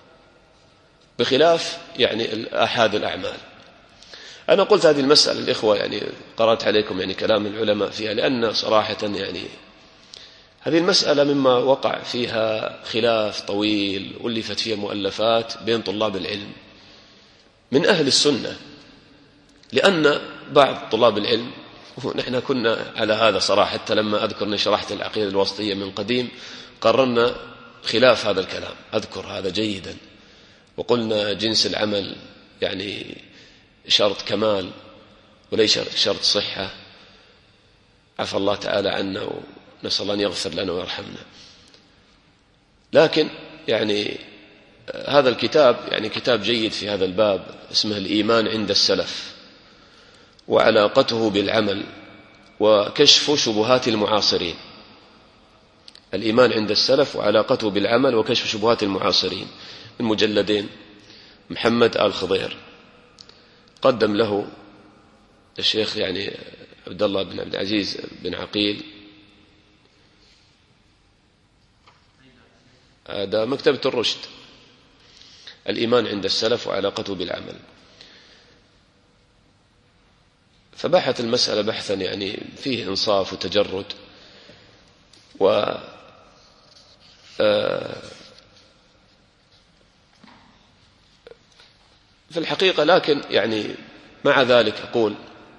بخلاف يعني آحاد الأعمال. أنا قلت هذه المسألة الإخوة يعني قرأت عليكم يعني كلام العلماء فيها، لأن صراحة يعني هذه المسألة مما وقع فيها خلاف طويل ألفت فيها مؤلفات بين طلاب العلم من أهل السنة. لأن بعض طلاب العلم، ونحن كنا على هذا صراحة، حتى لما أذكر أني شرحت العقيدة الوسطية من قديم قررنا خلاف هذا الكلام، أذكر هذا جيدا، وقلنا جنس العمل يعني شرط كمال وليس شرط صحة، عفى الله تعالى عنا ونسأل الله أن يغفر لنا ويرحمنا. لكن يعني هذا الكتاب يعني كتاب جيد في هذا الباب، اسمه الإيمان عند السلف وعلاقته بالعمل وكشف شبهات المعاصرين. الإيمان عند السلف وعلاقته بالعمل وكشف شبهات المعاصرين، من مجلدين، محمد آل خضير، قدم له الشيخ يعني عبد الله بن عبد العزيز بن عقيل، هذا مكتبة الرشد، الإيمان عند السلف وعلاقته بالعمل. فبحث المسألة بحثا يعني فيه إنصاف وتجرد، و في الحقيقة لكن يعني مع ذلك أقول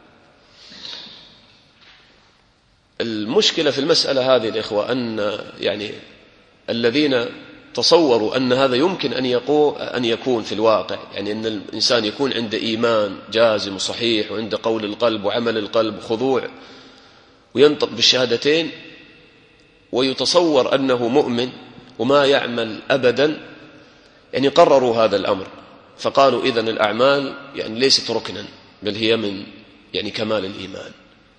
المشكلة في المسألة هذه الإخوة أن يعني الذين تصوروا أن هذا يمكن أن يكون في الواقع، يعني أن الإنسان يكون عنده إيمان جازم وصحيح وعنده قول القلب وعمل القلب وخضوع وينطق بالشهادتين ويتصور أنه مؤمن وما يعمل أبدا، يعني قرروا هذا الأمر فقالوا إذن الأعمال يعني ليست ركنا بل هي من يعني كمال الإيمان.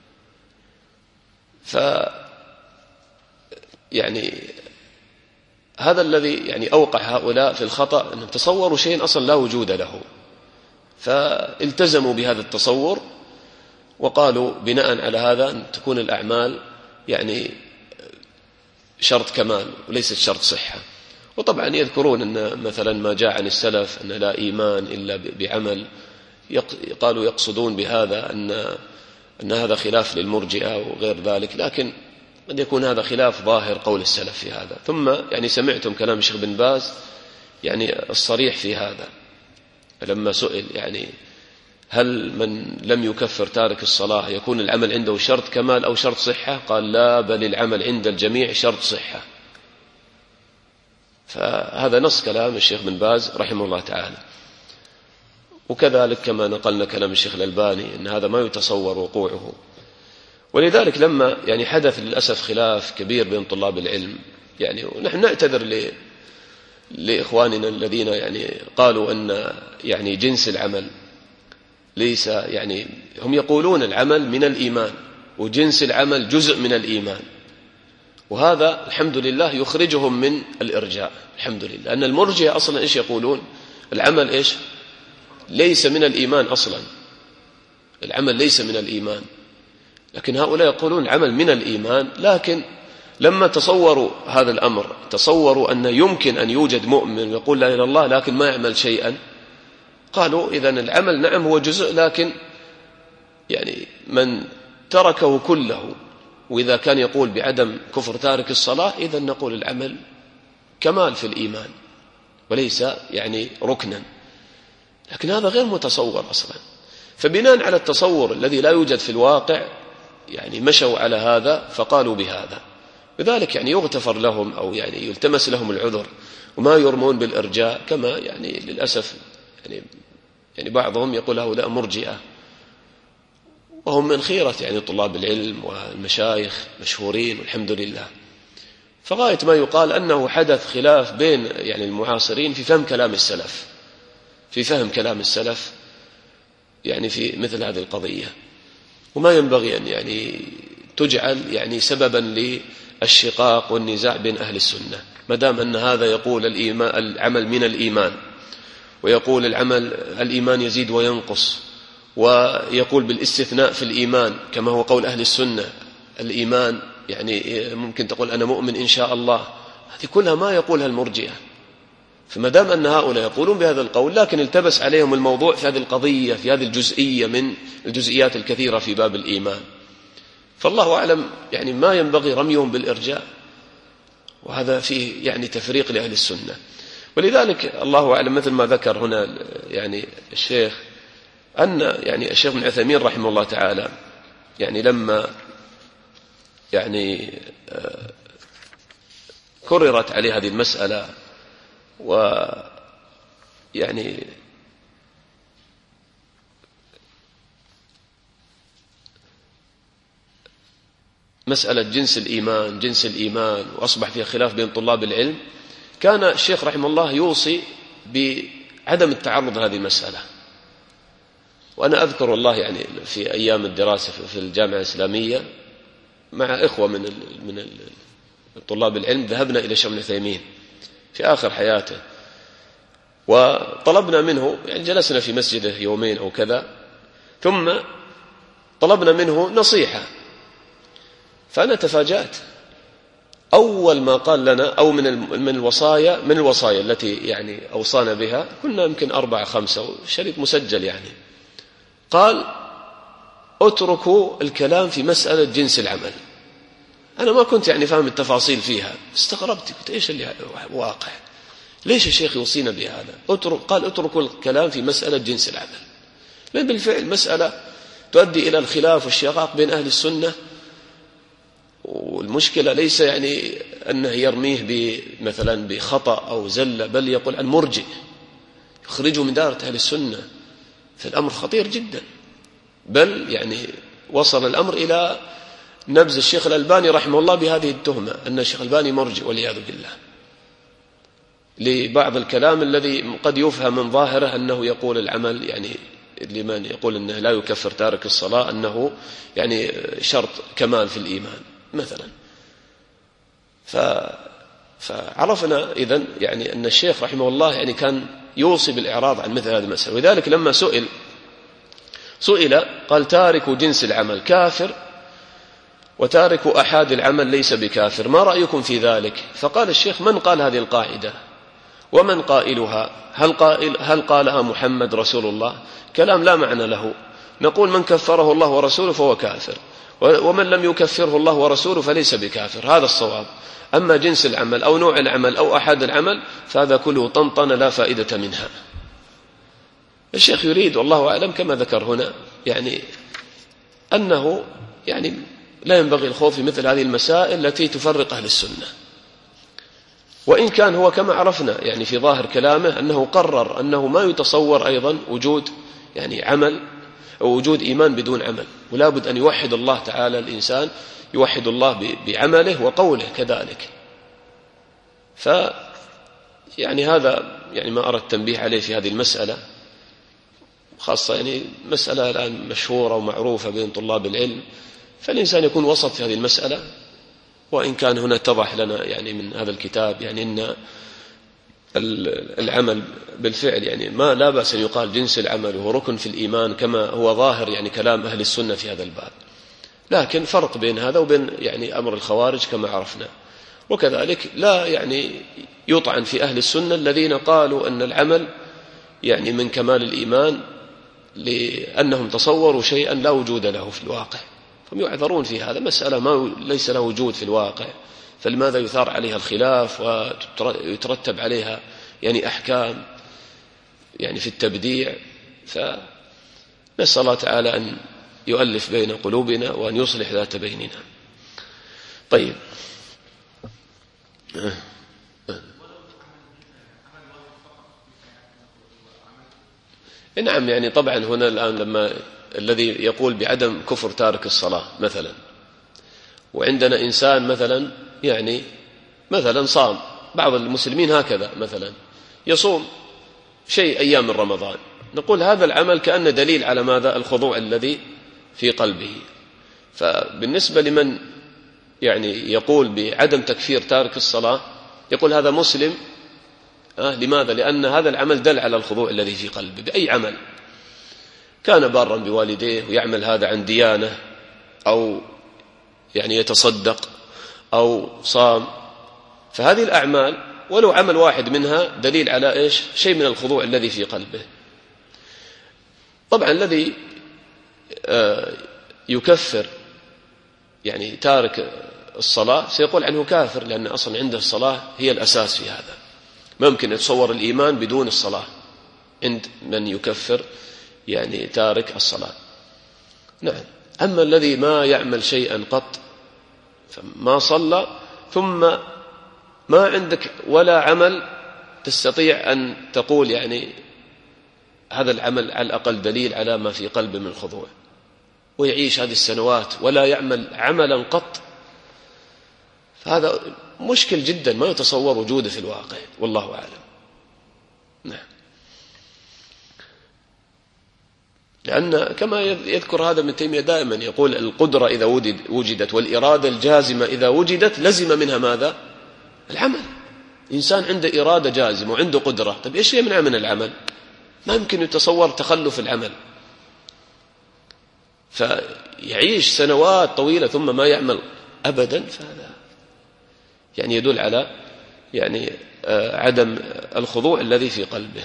يعني هذا الذي يعني أوقع هؤلاء في الخطأ، أنهم تصوروا شيء أصلا لا وجود له، فالتزموا بهذا التصور وقالوا بناء على هذا أن تكون الأعمال يعني شرط كمال وليست شرط صحة. وطبعا يذكرون أن مثلا ما جاء عن السلف أن لا إيمان إلا بعمل، قالوا يقصدون بهذا أن هذا خلاف للمرجئة وغير ذلك، لكن قد يكون هذا خلاف ظاهر قول السلف في هذا. ثم يعني سمعتم كلام الشيخ بن باز يعني الصريح في هذا لما سئل يعني هل من لم يكفر تارك الصلاة يكون العمل عنده شرط كمال أو شرط صحة؟ قال لا، بل العمل عند الجميع شرط صحة. فهذا نص كلام الشيخ بن باز رحمه الله تعالى. وكذلك كما نقلنا كلام الشيخ الألباني أن هذا ما يتصور وقوعه. ولذلك لما يعني حدث للأسف خلاف كبير بين طلاب العلم، يعني ونحن نعتذر لإخواننا الذين يعني قالوا أن يعني جنس العمل ليس، يعني هم يقولون العمل من الإيمان وجنس العمل جزء من الإيمان، وهذا الحمد لله يخرجهم من الإرجاء الحمد لله. أن المرجئة أصلا إيش يقولون؟ العمل إيش؟ ليس من الإيمان أصلا، العمل ليس من الإيمان. لكن هؤلاء يقولون العمل من الإيمان، لكن لما تصوروا هذا الأمر تصوروا أن يمكن أن يوجد مؤمن يقول لا إله إلا الله لكن ما يعمل شيئا، قالوا إذن العمل نعم هو جزء، لكن يعني من تركه كله، وإذا كان يقول بعدم كفر تارك الصلاة إذن نقول العمل كمال في الإيمان وليس يعني ركنا. لكن هذا غير متصور أصلا. فبناء على التصور الذي لا يوجد في الواقع يعني مشوا على هذا فقالوا بهذا، لذلك يعني يغتفر لهم أو يعني يلتمس لهم العذر، وما يرمون بالإرجاء كما يعني للأسف يعني بعضهم يقول هؤلاء مرجئة، وهم من خيرة يعني طلاب العلم والمشايخ مشهورين والحمد لله. فغاية ما يقال أنه حدث خلاف بين يعني المعاصرين في فهم كلام السلف، في فهم كلام السلف يعني في مثل هذه القضية، وما ينبغي أن يعني تجعل يعني سببا للشقاق والنزاع بين أهل السنة، ما دام أن هذا يقول العمل من الإيمان، ويقول الإيمان يزيد وينقص، ويقول بالاستثناء في الإيمان كما هو قول أهل السنة. الإيمان يعني ممكن تقول أنا مؤمن إن شاء الله، هذه كلها ما يقولها المرجئة. فما دام أن هؤلاء يقولون بهذا القول لكن التبس عليهم الموضوع في هذه القضية، في هذه الجزئية من الجزئيات الكثيرة في باب الإيمان، فالله أعلم يعني ما ينبغي رميهم بالإرجاء، وهذا فيه يعني تفريق لأهل السنة. ولذلك الله أعلم مثل ما ذكر هنا يعني الشيخ أن يعني الشيخ بن عثيمين رحمه الله تعالى يعني لما يعني كررت عليه هذه المسألة، ويعني مسألة جنس الإيمان وأصبح فيها خلاف بين طلاب العلم، كان الشيخ رحمه الله يوصي بعدم التعرض لهذه المسألة. وأنا أذكر والله يعني في أيام الدراسة في الجامعة الإسلامية مع إخوة من طلاب العلم ذهبنا إلى الشيخ ابن عثيمين في آخر حياته، وطلبنا منه يعني جلسنا في مسجده يومين أو كذا، ثم طلبنا منه نصيحة. فأنا تفاجأت، أول ما قال لنا أو من الوصايا التي يعني أوصانا بها، كنا يمكن 4 5 شريط مسجل يعني، قال اتركوا الكلام في مسألة جنس العمل. أنا ما كنت يعني فاهم التفاصيل فيها، استغربت قلت إيش اللي واقع، ليش الشيخ يوصينا بهذا؟ قال اتركوا الكلام في مسألة جنس العمل، لأن بالفعل مسألة تؤدي إلى الخلاف والشقاق بين أهل السنة. والمشكلة ليس يعني أنه يرميه مثلا بخطأ أو زلة، بل يقول عن مرجئ يخرجه من دائرة أهل السنة، فالأمر خطير جدا. بل يعني وصل الأمر إلى نبذ الشيخ الألباني رحمه الله بهذه التهمة أن الشيخ الألباني مرجئ والعياذ بالله، لبعض الكلام الذي قد يفهم من ظاهره أنه يقول العمل يعني لمن يقول أنه لا يكفر تارك الصلاة أنه يعني شرط كمال في الإيمان مثلا. فعرفنا إذن يعني أن الشيخ رحمه الله يعني كان يوصي بالإعراض عن مثل هذه المسألة. ولذلك لما سئل قال تارك جنس العمل كافر وتارك أحد العمل ليس بكافر، ما رأيكم في ذلك؟ فقال الشيخ من قال هذه القاعدة ومن قائلها؟ هل قالها محمد رسول الله؟ كلام لا معنى له. نقول من كفره الله ورسوله فهو كافر، ومن لم يكفره الله ورسوله فليس بكافر، هذا الصواب. أما جنس العمل أو نوع العمل أو أحد العمل فهذا كله طنطنة لا فائدة منها. الشيخ يريد والله أعلم كما ذكر هنا يعني أنه يعني لا ينبغي الخوف في مثل هذه المسائل التي تفرق أهل السنة. وإن كان هو كما عرفنا يعني في ظاهر كلامه أنه قرر أنه ما يتصور أيضا وجود يعني عمل أو وجود إيمان بدون عمل، ولا بد أن يوحد الله تعالى، الإنسان يوحد الله بعمله وقوله كذلك. يعني هذا يعني ما أردت التنبيه عليه في هذه المسألة، خاصة يعني مسألة الآن مشهورة ومعروفة بين طلاب العلم، فالإنسان يكون وسط في هذه المسألة. وإن كان هنا اتضح لنا يعني من هذا الكتاب يعني أن العمل بالفعل يعني ما لا بأس أن يقال جنس العمل وهو ركن في الإيمان كما هو ظاهر يعني كلام أهل السنة في هذا الباب، لكن فرق بين هذا وبين يعني أمر الخوارج كما عرفنا. وكذلك لا يعني يطعن في أهل السنة الذين قالوا أن العمل يعني من كمال الإيمان لأنهم تصوروا شيئا لا وجود له في الواقع، هم يعذرون في هذا. مسألة ليس له وجود في الواقع، فلماذا يثار عليها الخلاف ويترتب عليها يعني أحكام يعني في التبديع؟ فنسأل الله تعالى أن يؤلف بين قلوبنا وأن يصلح ذات بيننا. طيب نعم، يعني طبعا هنا الآن لما الذي يقول بعدم كفر تارك الصلاة مثلا، وعندنا إنسان مثلا يعني مثلا صام، بعض المسلمين هكذا مثلا يصوم شيء أيام من رمضان، نقول هذا العمل كأن دليل على ماذا؟ الخضوع الذي في قلبه. فبالنسبة لمن يعني يقول بعدم تكفير تارك الصلاة يقول هذا مسلم. لماذا؟ لأن هذا العمل دل على الخضوع الذي في قلبه بأي عمل، كان بارا بوالديه ويعمل هذا عن ديانة، أو يعني يتصدق أو صام، فهذه الأعمال ولو عمل واحد منها دليل على إيش؟ شيء من الخضوع الذي في قلبه. طبعا الذي يكفر يعني تارك الصلاة سيقول عنه كافر، لأن أصلا عنده الصلاة هي الأساس في هذا. ممكن يتصور الإيمان بدون الصلاة عند من يكفر يعني تارك الصلاة. نعم. أما الذي ما يعمل شيئا قط، فما صلى ثم ما عندك ولا عمل تستطيع أن تقول يعني هذا العمل على الأقل دليل على ما في قلبه من الخضوع، ويعيش هذه السنوات ولا يعمل عملا قط، فهذا مشكل جدا ما يتصور وجوده في الواقع، والله أعلم. نعم. لأن كما يذكر هذا ابن تيمية دائما يقول القدرة إذا وجدت والإرادة الجازمة إذا وجدت لزم منها ماذا؟ العمل. إنسان عنده إرادة جازمة وعنده قدرة، طيب إيش يمنع من العمل؟ ما يمكن يتصور تخلف العمل، فيعيش سنوات طويلة ثم ما يعمل أبدا، فهذا يعني يدل على يعني عدم الخضوع الذي في قلبه.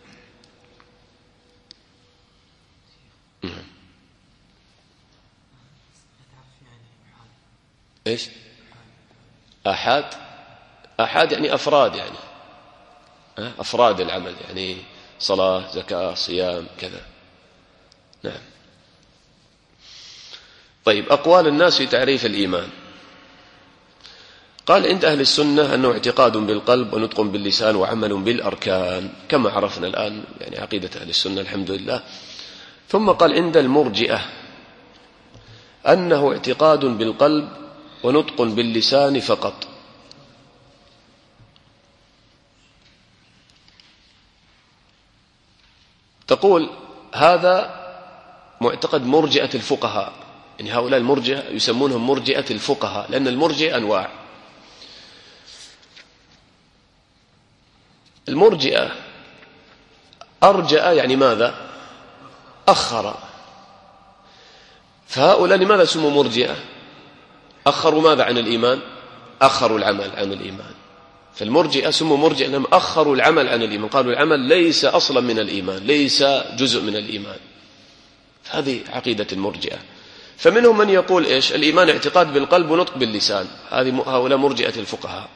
إيش؟ أحد يعني أفراد، يعني أفراد العمل، يعني صلاة، زكاة، صيام، كذا. نعم. طيب، أقوال الناس في تعريف الإيمان. قال عند أهل السنة أنه اعتقاد بالقلب ونطق باللسان وعمل بالأركان، كما عرفنا الآن يعني عقيدة أهل السنة الحمد لله. ثم قال عند المرجئة أنه اعتقاد بالقلب ونطق باللسان فقط. تقول هذا معتقد مرجئة الفقهاء، يعني هؤلاء المرجئة يسمونهم مرجئة الفقهاء، لأن المرجئة أنواع. المرجئة أرجأ يعني ماذا؟ أخر. فهؤلاء لماذا سموا مرجئة؟ أخروا ماذا عن الإيمان؟ أخروا العمل عن الإيمان. فالمرجئة سموا مرجئة لأنهم أخروا العمل عن الإيمان، قالوا العمل ليس أصلا من الإيمان، ليس جزء من الإيمان. هذه عقيدة المرجئة. فمنهم من يقول إيش؟ الإيمان اعتقاد بالقلب ونطق باللسان، هؤلاء مرجئة الفقهاء.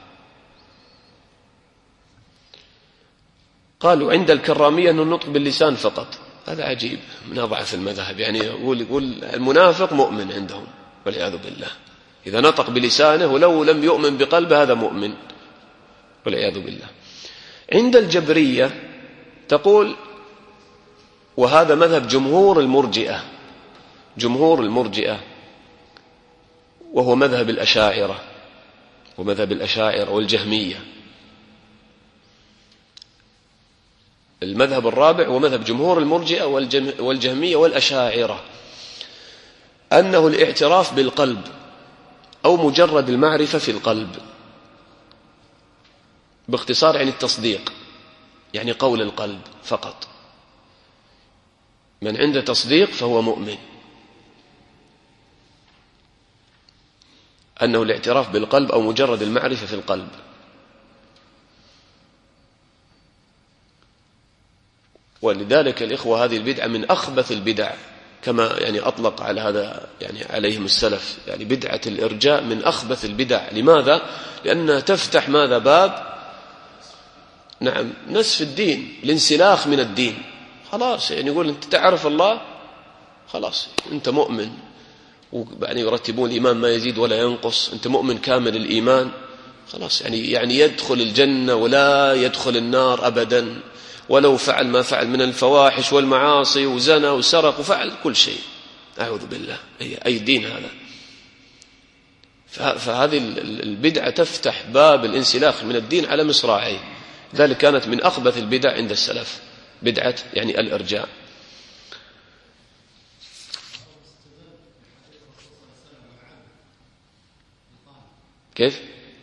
قالوا عند الكرامية أنه النطق باللسان فقط. هذا عجيب من أضعف المذاهب، يعني يقول المنافق مؤمن عندهم والعياذ بالله، إذا نطق بلسانه ولو لم يؤمن بقلبه هذا مؤمن والعياذ بالله. عند الجبرية تقول، وهذا مذهب جمهور المرجئة، جمهور المرجئة وهو مذهب الأشاعرة ومذهب الأشاعرة والجهمية. المذهب الرابع ومذهب جمهور المرجئة والجهمية والأشاعرة، أنه الاعتراف بالقلب أو مجرد المعرفة في القلب، باختصار يعني التصديق، يعني قول القلب فقط. من عنده تصديق فهو مؤمن. أنه الاعتراف بالقلب أو مجرد المعرفة في القلب. ولذلك الإخوة هذه البدعة من أخبث البدع، كما يعني أطلق على هذا يعني عليهم السلف، يعني بدعة الإرجاء من أخبث البدع. لماذا؟ لأنها تفتح ماذا؟ باب نعم نسف الدين، الانسلاخ من الدين. خلاص يعني يقول أنت تعرف الله، خلاص أنت مؤمن، ويعني يرتبون الإيمان ما يزيد ولا ينقص، أنت مؤمن كامل الإيمان، خلاص يعني يدخل الجنة ولا يدخل النار أبدا، ولو فعل ما فعل من الفواحش والمعاصي وزنى وسرق وفعل كل شيء، أعوذ بالله. أي دين هذا؟ فهذه البدعة تفتح باب الانسلاخ من الدين على مصراعين. ذلك كانت من أخبث البدع عند السلف، بدعة يعني الإرجاء. كيف؟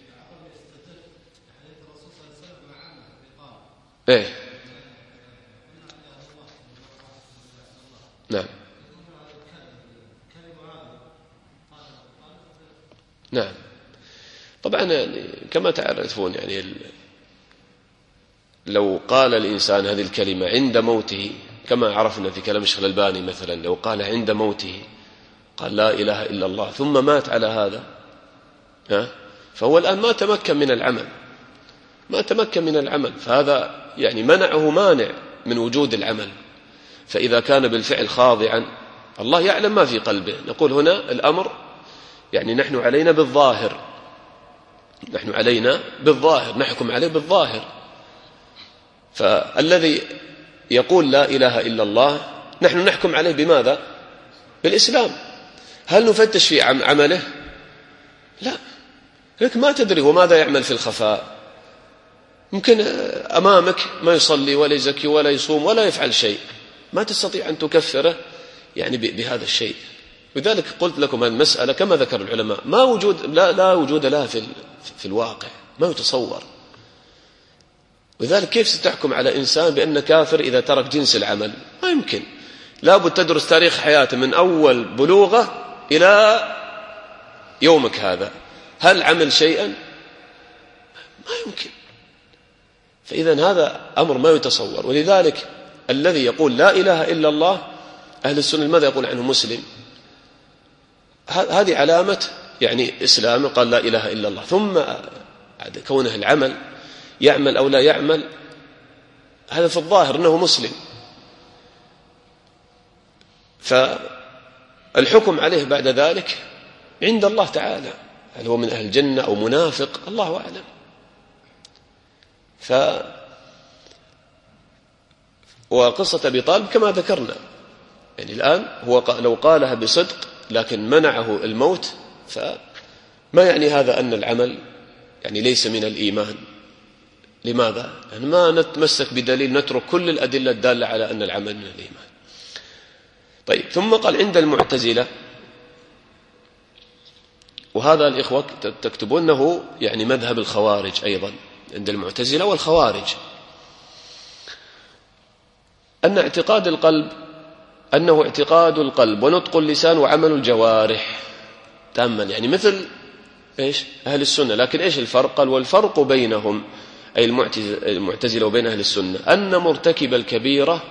إيه نعم نعم. طبعا يعني كما تعرفون يعني لو قال الإنسان هذه الكلمة عند موته، كما عرفنا في كلام الشيخ الألباني مثلا، لو قال عند موته قال لا إله إلا الله ثم مات على هذا، فهو الآن ما تمكن من العمل، ما تمكن من العمل، فهذا يعني منعه مانع من وجود العمل. فإذا كان بالفعل خاضعا، الله يعلم ما في قلبه. نقول هنا الأمر يعني نحن علينا بالظاهر، نحن علينا بالظاهر، نحكم عليه بالظاهر. فالذي يقول لا إله إلا الله نحن نحكم عليه بماذا؟ بالإسلام. هل نفتش في عمله؟ لا، لك ما تدري وماذا يعمل في الخفاء. ممكن أمامك ما يصلي ولا يزكي ولا يصوم ولا يفعل شيء، ما تستطيع أن تكفره يعني بهذا الشيء. لذلك قلت لكم هذه المسألة كما ذكر العلماء لا وجود لها في الواقع، ما يتصور. لذلك كيف ستحكم على إنسان بأنه كافر إذا ترك جنس العمل؟ ما يمكن. لابد تدرس تاريخ حياته من أول بلوغه إلى يومك هذا، هل عمل شيئا؟ ما يمكن. فإذا هذا أمر ما يتصور. ولذلك الذي يقول لا إله إلا الله، أهل السنة ماذا يقول عنه مسلم؟ هذه علامة يعني إسلام، قال لا إله إلا الله. ثم كونه العمل يعمل أو لا يعمل، هذا في الظاهر أنه مسلم، فالحكم عليه بعد ذلك عند الله تعالى، هل هو من أهل الجنة أو منافق؟ الله أعلم. وقصة أبي طالب كما ذكرنا، يعني الآن هو لو قالها بصدق لكن منعه الموت، فما يعني هذا أن العمل يعني ليس من الإيمان. لماذا؟ يعني ما نتمسك بدليل، نترك كل الأدلة الدالة على أن العمل من الإيمان. طيب ثم قال عند المعتزلة، وهذا الإخوة تكتبونه يعني مذهب الخوارج أيضا عند المعتزلة والخوارج، أن اعتقاد القلب أنه اعتقاد القلب ونطق اللسان وعمل الجوارح تاما، يعني مثل إيش أهل السنة. لكن إيش الفرق؟ قال والفرق بينهم أي المعتزلة وبين أهل السنة أن مرتكب الكبيرة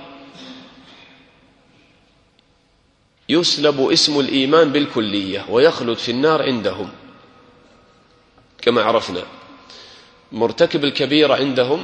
يسلب اسم الإيمان بالكلية ويخلد في النار عندهم، كما عرفنا مرتكب الكبيرة عندهم،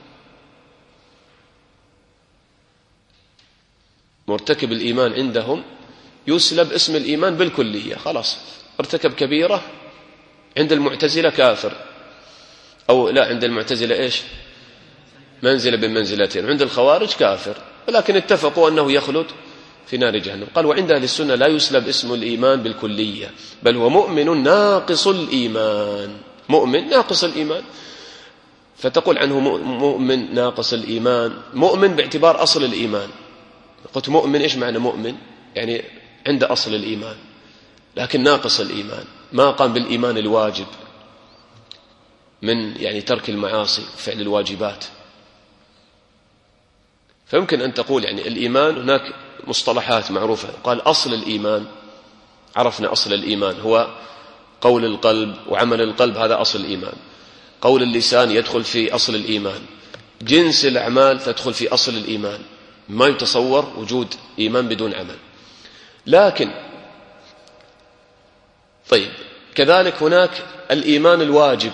مرتكب الإيمان عندهم يسلب اسم الإيمان بالكلية، خلاص ارتكب كبيرة. عند المعتزلة كافر، أو لا، عند المعتزلة إيش منزلة بمنزلتين، عند الخوارج كافر، ولكن اتفقوا أنه يخلد في نار جهنم. قال وعند أهل السنة لا يسلب اسم الإيمان بالكلية، بل هو مؤمن ناقص الإيمان، مؤمن ناقص الإيمان. فتقول عنه مؤمن ناقص الإيمان، مؤمن باعتبار أصل الإيمان. قلت مؤمن، إيش معنى مؤمن؟ يعني عند أصل الإيمان لكن ناقص الإيمان، ما قام بالإيمان الواجب من يعني ترك المعاصي وفعل الواجبات. فيمكن أن تقول يعني الإيمان هناك مصطلحات معروفة، قال أصل الإيمان، عرفنا أصل الإيمان هو قول القلب وعمل القلب، هذا أصل الإيمان. قول اللسان يدخل في أصل الإيمان، جنس الأعمال تدخل في أصل الإيمان، ما يتصور وجود إيمان بدون عمل. لكن طيب كذلك هناك الإيمان الواجب،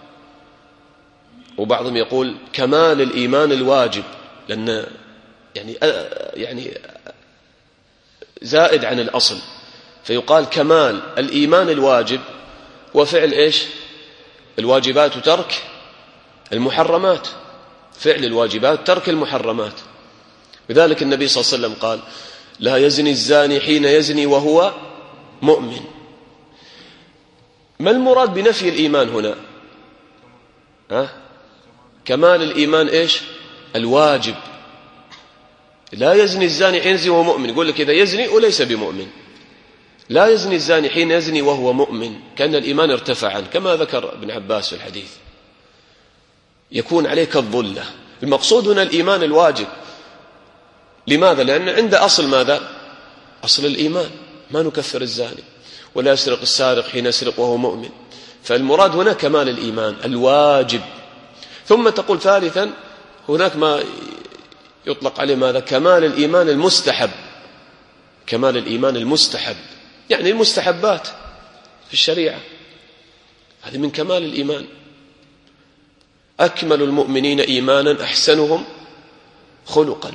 وبعضهم يقول كمال الإيمان الواجب، لأن يعني زائد عن الأصل، فيقال كمال الإيمان الواجب وفعل إيش الواجبات وترك المحرمات، فعل الواجبات ترك المحرمات. لذلك النبي صلى الله عليه وسلم قال لا يزني الزاني حين يزني وهو مؤمن. ما المراد بنفي الإيمان هنا؟ كمال الإيمان إيش الواجب. لا يزني الزاني حين يزني وهو مؤمن، يقول لك إذا يزني وليس بمؤمن. لا يزني الزاني حين يزني وهو مؤمن، كأن الإيمان ارتفع عنه، كما ذكر ابن عباس في الحديث يكون عليك الظلة. المقصود هنا الإيمان الواجب. لماذا؟ لأن عند أصل ماذا؟ أصل الإيمان، ما نكفر الزاني، ولا يسرق السارق حين يسرق وهو مؤمن. فالمراد هنا كمال الإيمان الواجب. ثم تقول ثالثا هناك ما يطلق عليه ماذا؟ كمال الإيمان المستحب. كمال الإيمان المستحب يعني المستحبات في الشريعة، هذه من كمال الإيمان. أكمل المؤمنين إيمانا أحسنهم خلقا.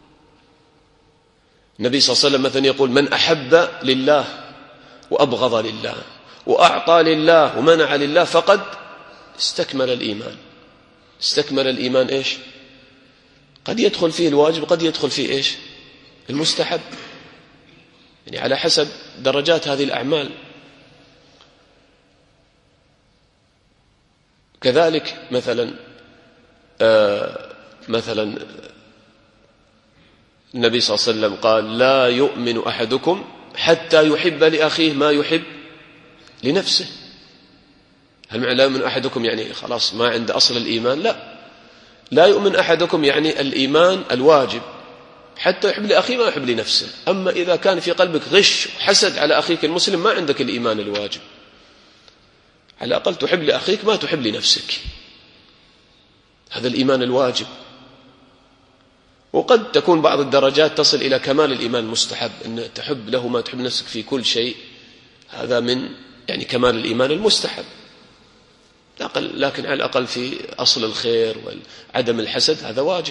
النبي صلى الله عليه وسلم مثلا يقول من أحب لله وأبغض لله وأعطى لله ومنع لله فقد استكمل الإيمان. استكمل الإيمان إيش؟ قد يدخل فيه الواجب، قد يدخل فيه إيش المستحب، يعني على حسب درجات هذه الأعمال. كذلك مثلا النبي صلى الله عليه وسلم قال لا يؤمن أحدكم حتى يحب لأخيه ما يحب لنفسه. هل معنى لا يؤمن أحدكم يعني خلاص ما عند أصل الإيمان؟ لا، لا يؤمن أحدكم يعني الإيمان الواجب حتى يحب لأخيه ما يحب لنفسه. أما إذا كان في قلبك غش وحسد على أخيك المسلم ما عندك الإيمان الواجب، على الأقل تحب لأخيك ما تحب لنفسك، هذا الإيمان الواجب. وقد تكون بعض الدرجات تصل إلى كمال الإيمان المستحب، أن تحب له ما تحب نفسك في كل شيء، هذا من يعني كمال الإيمان المستحب. لكن على الأقل في أصل الخير وعدم الحسد هذا واجب.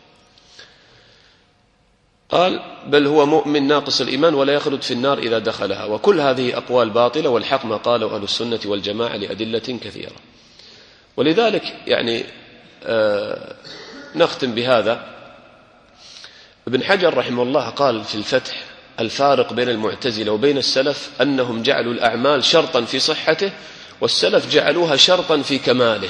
قال بل هو مؤمن ناقص الإيمان ولا يخلد في النار إذا دخلها. وكل هذه أقوال باطلة، والحق ما قاله أهل السنة والجماعة لأدلة كثيرة. ولذلك يعني نختم بهذا. ابن حجر رحمه الله قال في الفتح الفارق بين المعتزلة وبين السلف أنهم جعلوا الأعمال شرطا في صحته، والسلف جعلوها شرطا في كماله.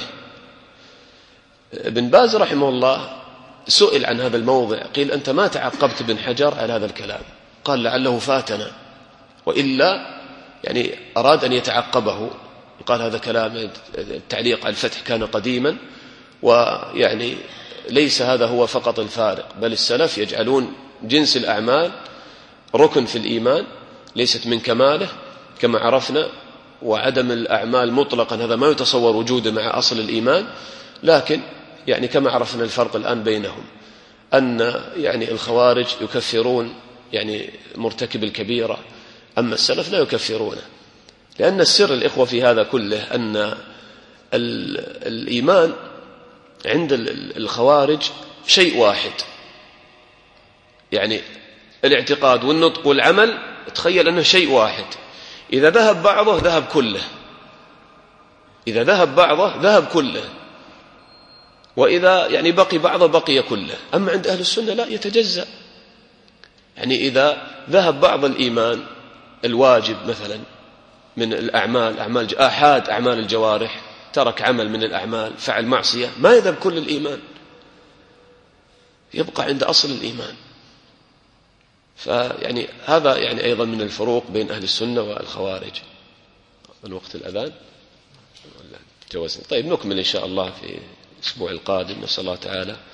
ابن باز رحمه الله سئل عن هذا الموضع، قيل أنت ما تعقبت ابن حجر على هذا الكلام، قال لعله فاتنا، وإلا يعني أراد أن يتعقبه، قال هذا كلام التعليق على الفتح كان قديما، ويعني ليس هذا هو فقط الفارق، بل السلف يجعلون جنس الأعمال ركن في الإيمان ليست من كماله كما عرفنا، وعدم الأعمال مطلقا هذا ما يتصور وجوده مع أصل الإيمان. لكن يعني كما عرفنا الفرق الآن بينهم، أن يعني الخوارج يكفرون يعني مرتكب الكبيرة، أما السلف لا يكفرونه، لأن السر الإخوة في هذا كله أن الإيمان عند الخوارج شيء واحد، يعني الاعتقاد والنطق والعمل تخيل أنه شيء واحد، إذا ذهب بعضه ذهب كله، إذا ذهب بعضه ذهب كله، وإذا يعني بقي بعضه بقي كله. أما عند أهل السنة لا، يتجزأ، يعني إذا ذهب بعض الإيمان الواجب مثلا من الأعمال آحاد أعمال الجوارح، ترك عمل من الأعمال فعل معصية، ما يذهب كل الإيمان، يبقى عند أصل الإيمان. فيعني هذا يعني أيضا من الفروق بين أهل السنة والخوارج. من وقت الأذان جوزنا. طيب نكمل إن شاء الله في الأسبوع القادم، نسأل الله تعالى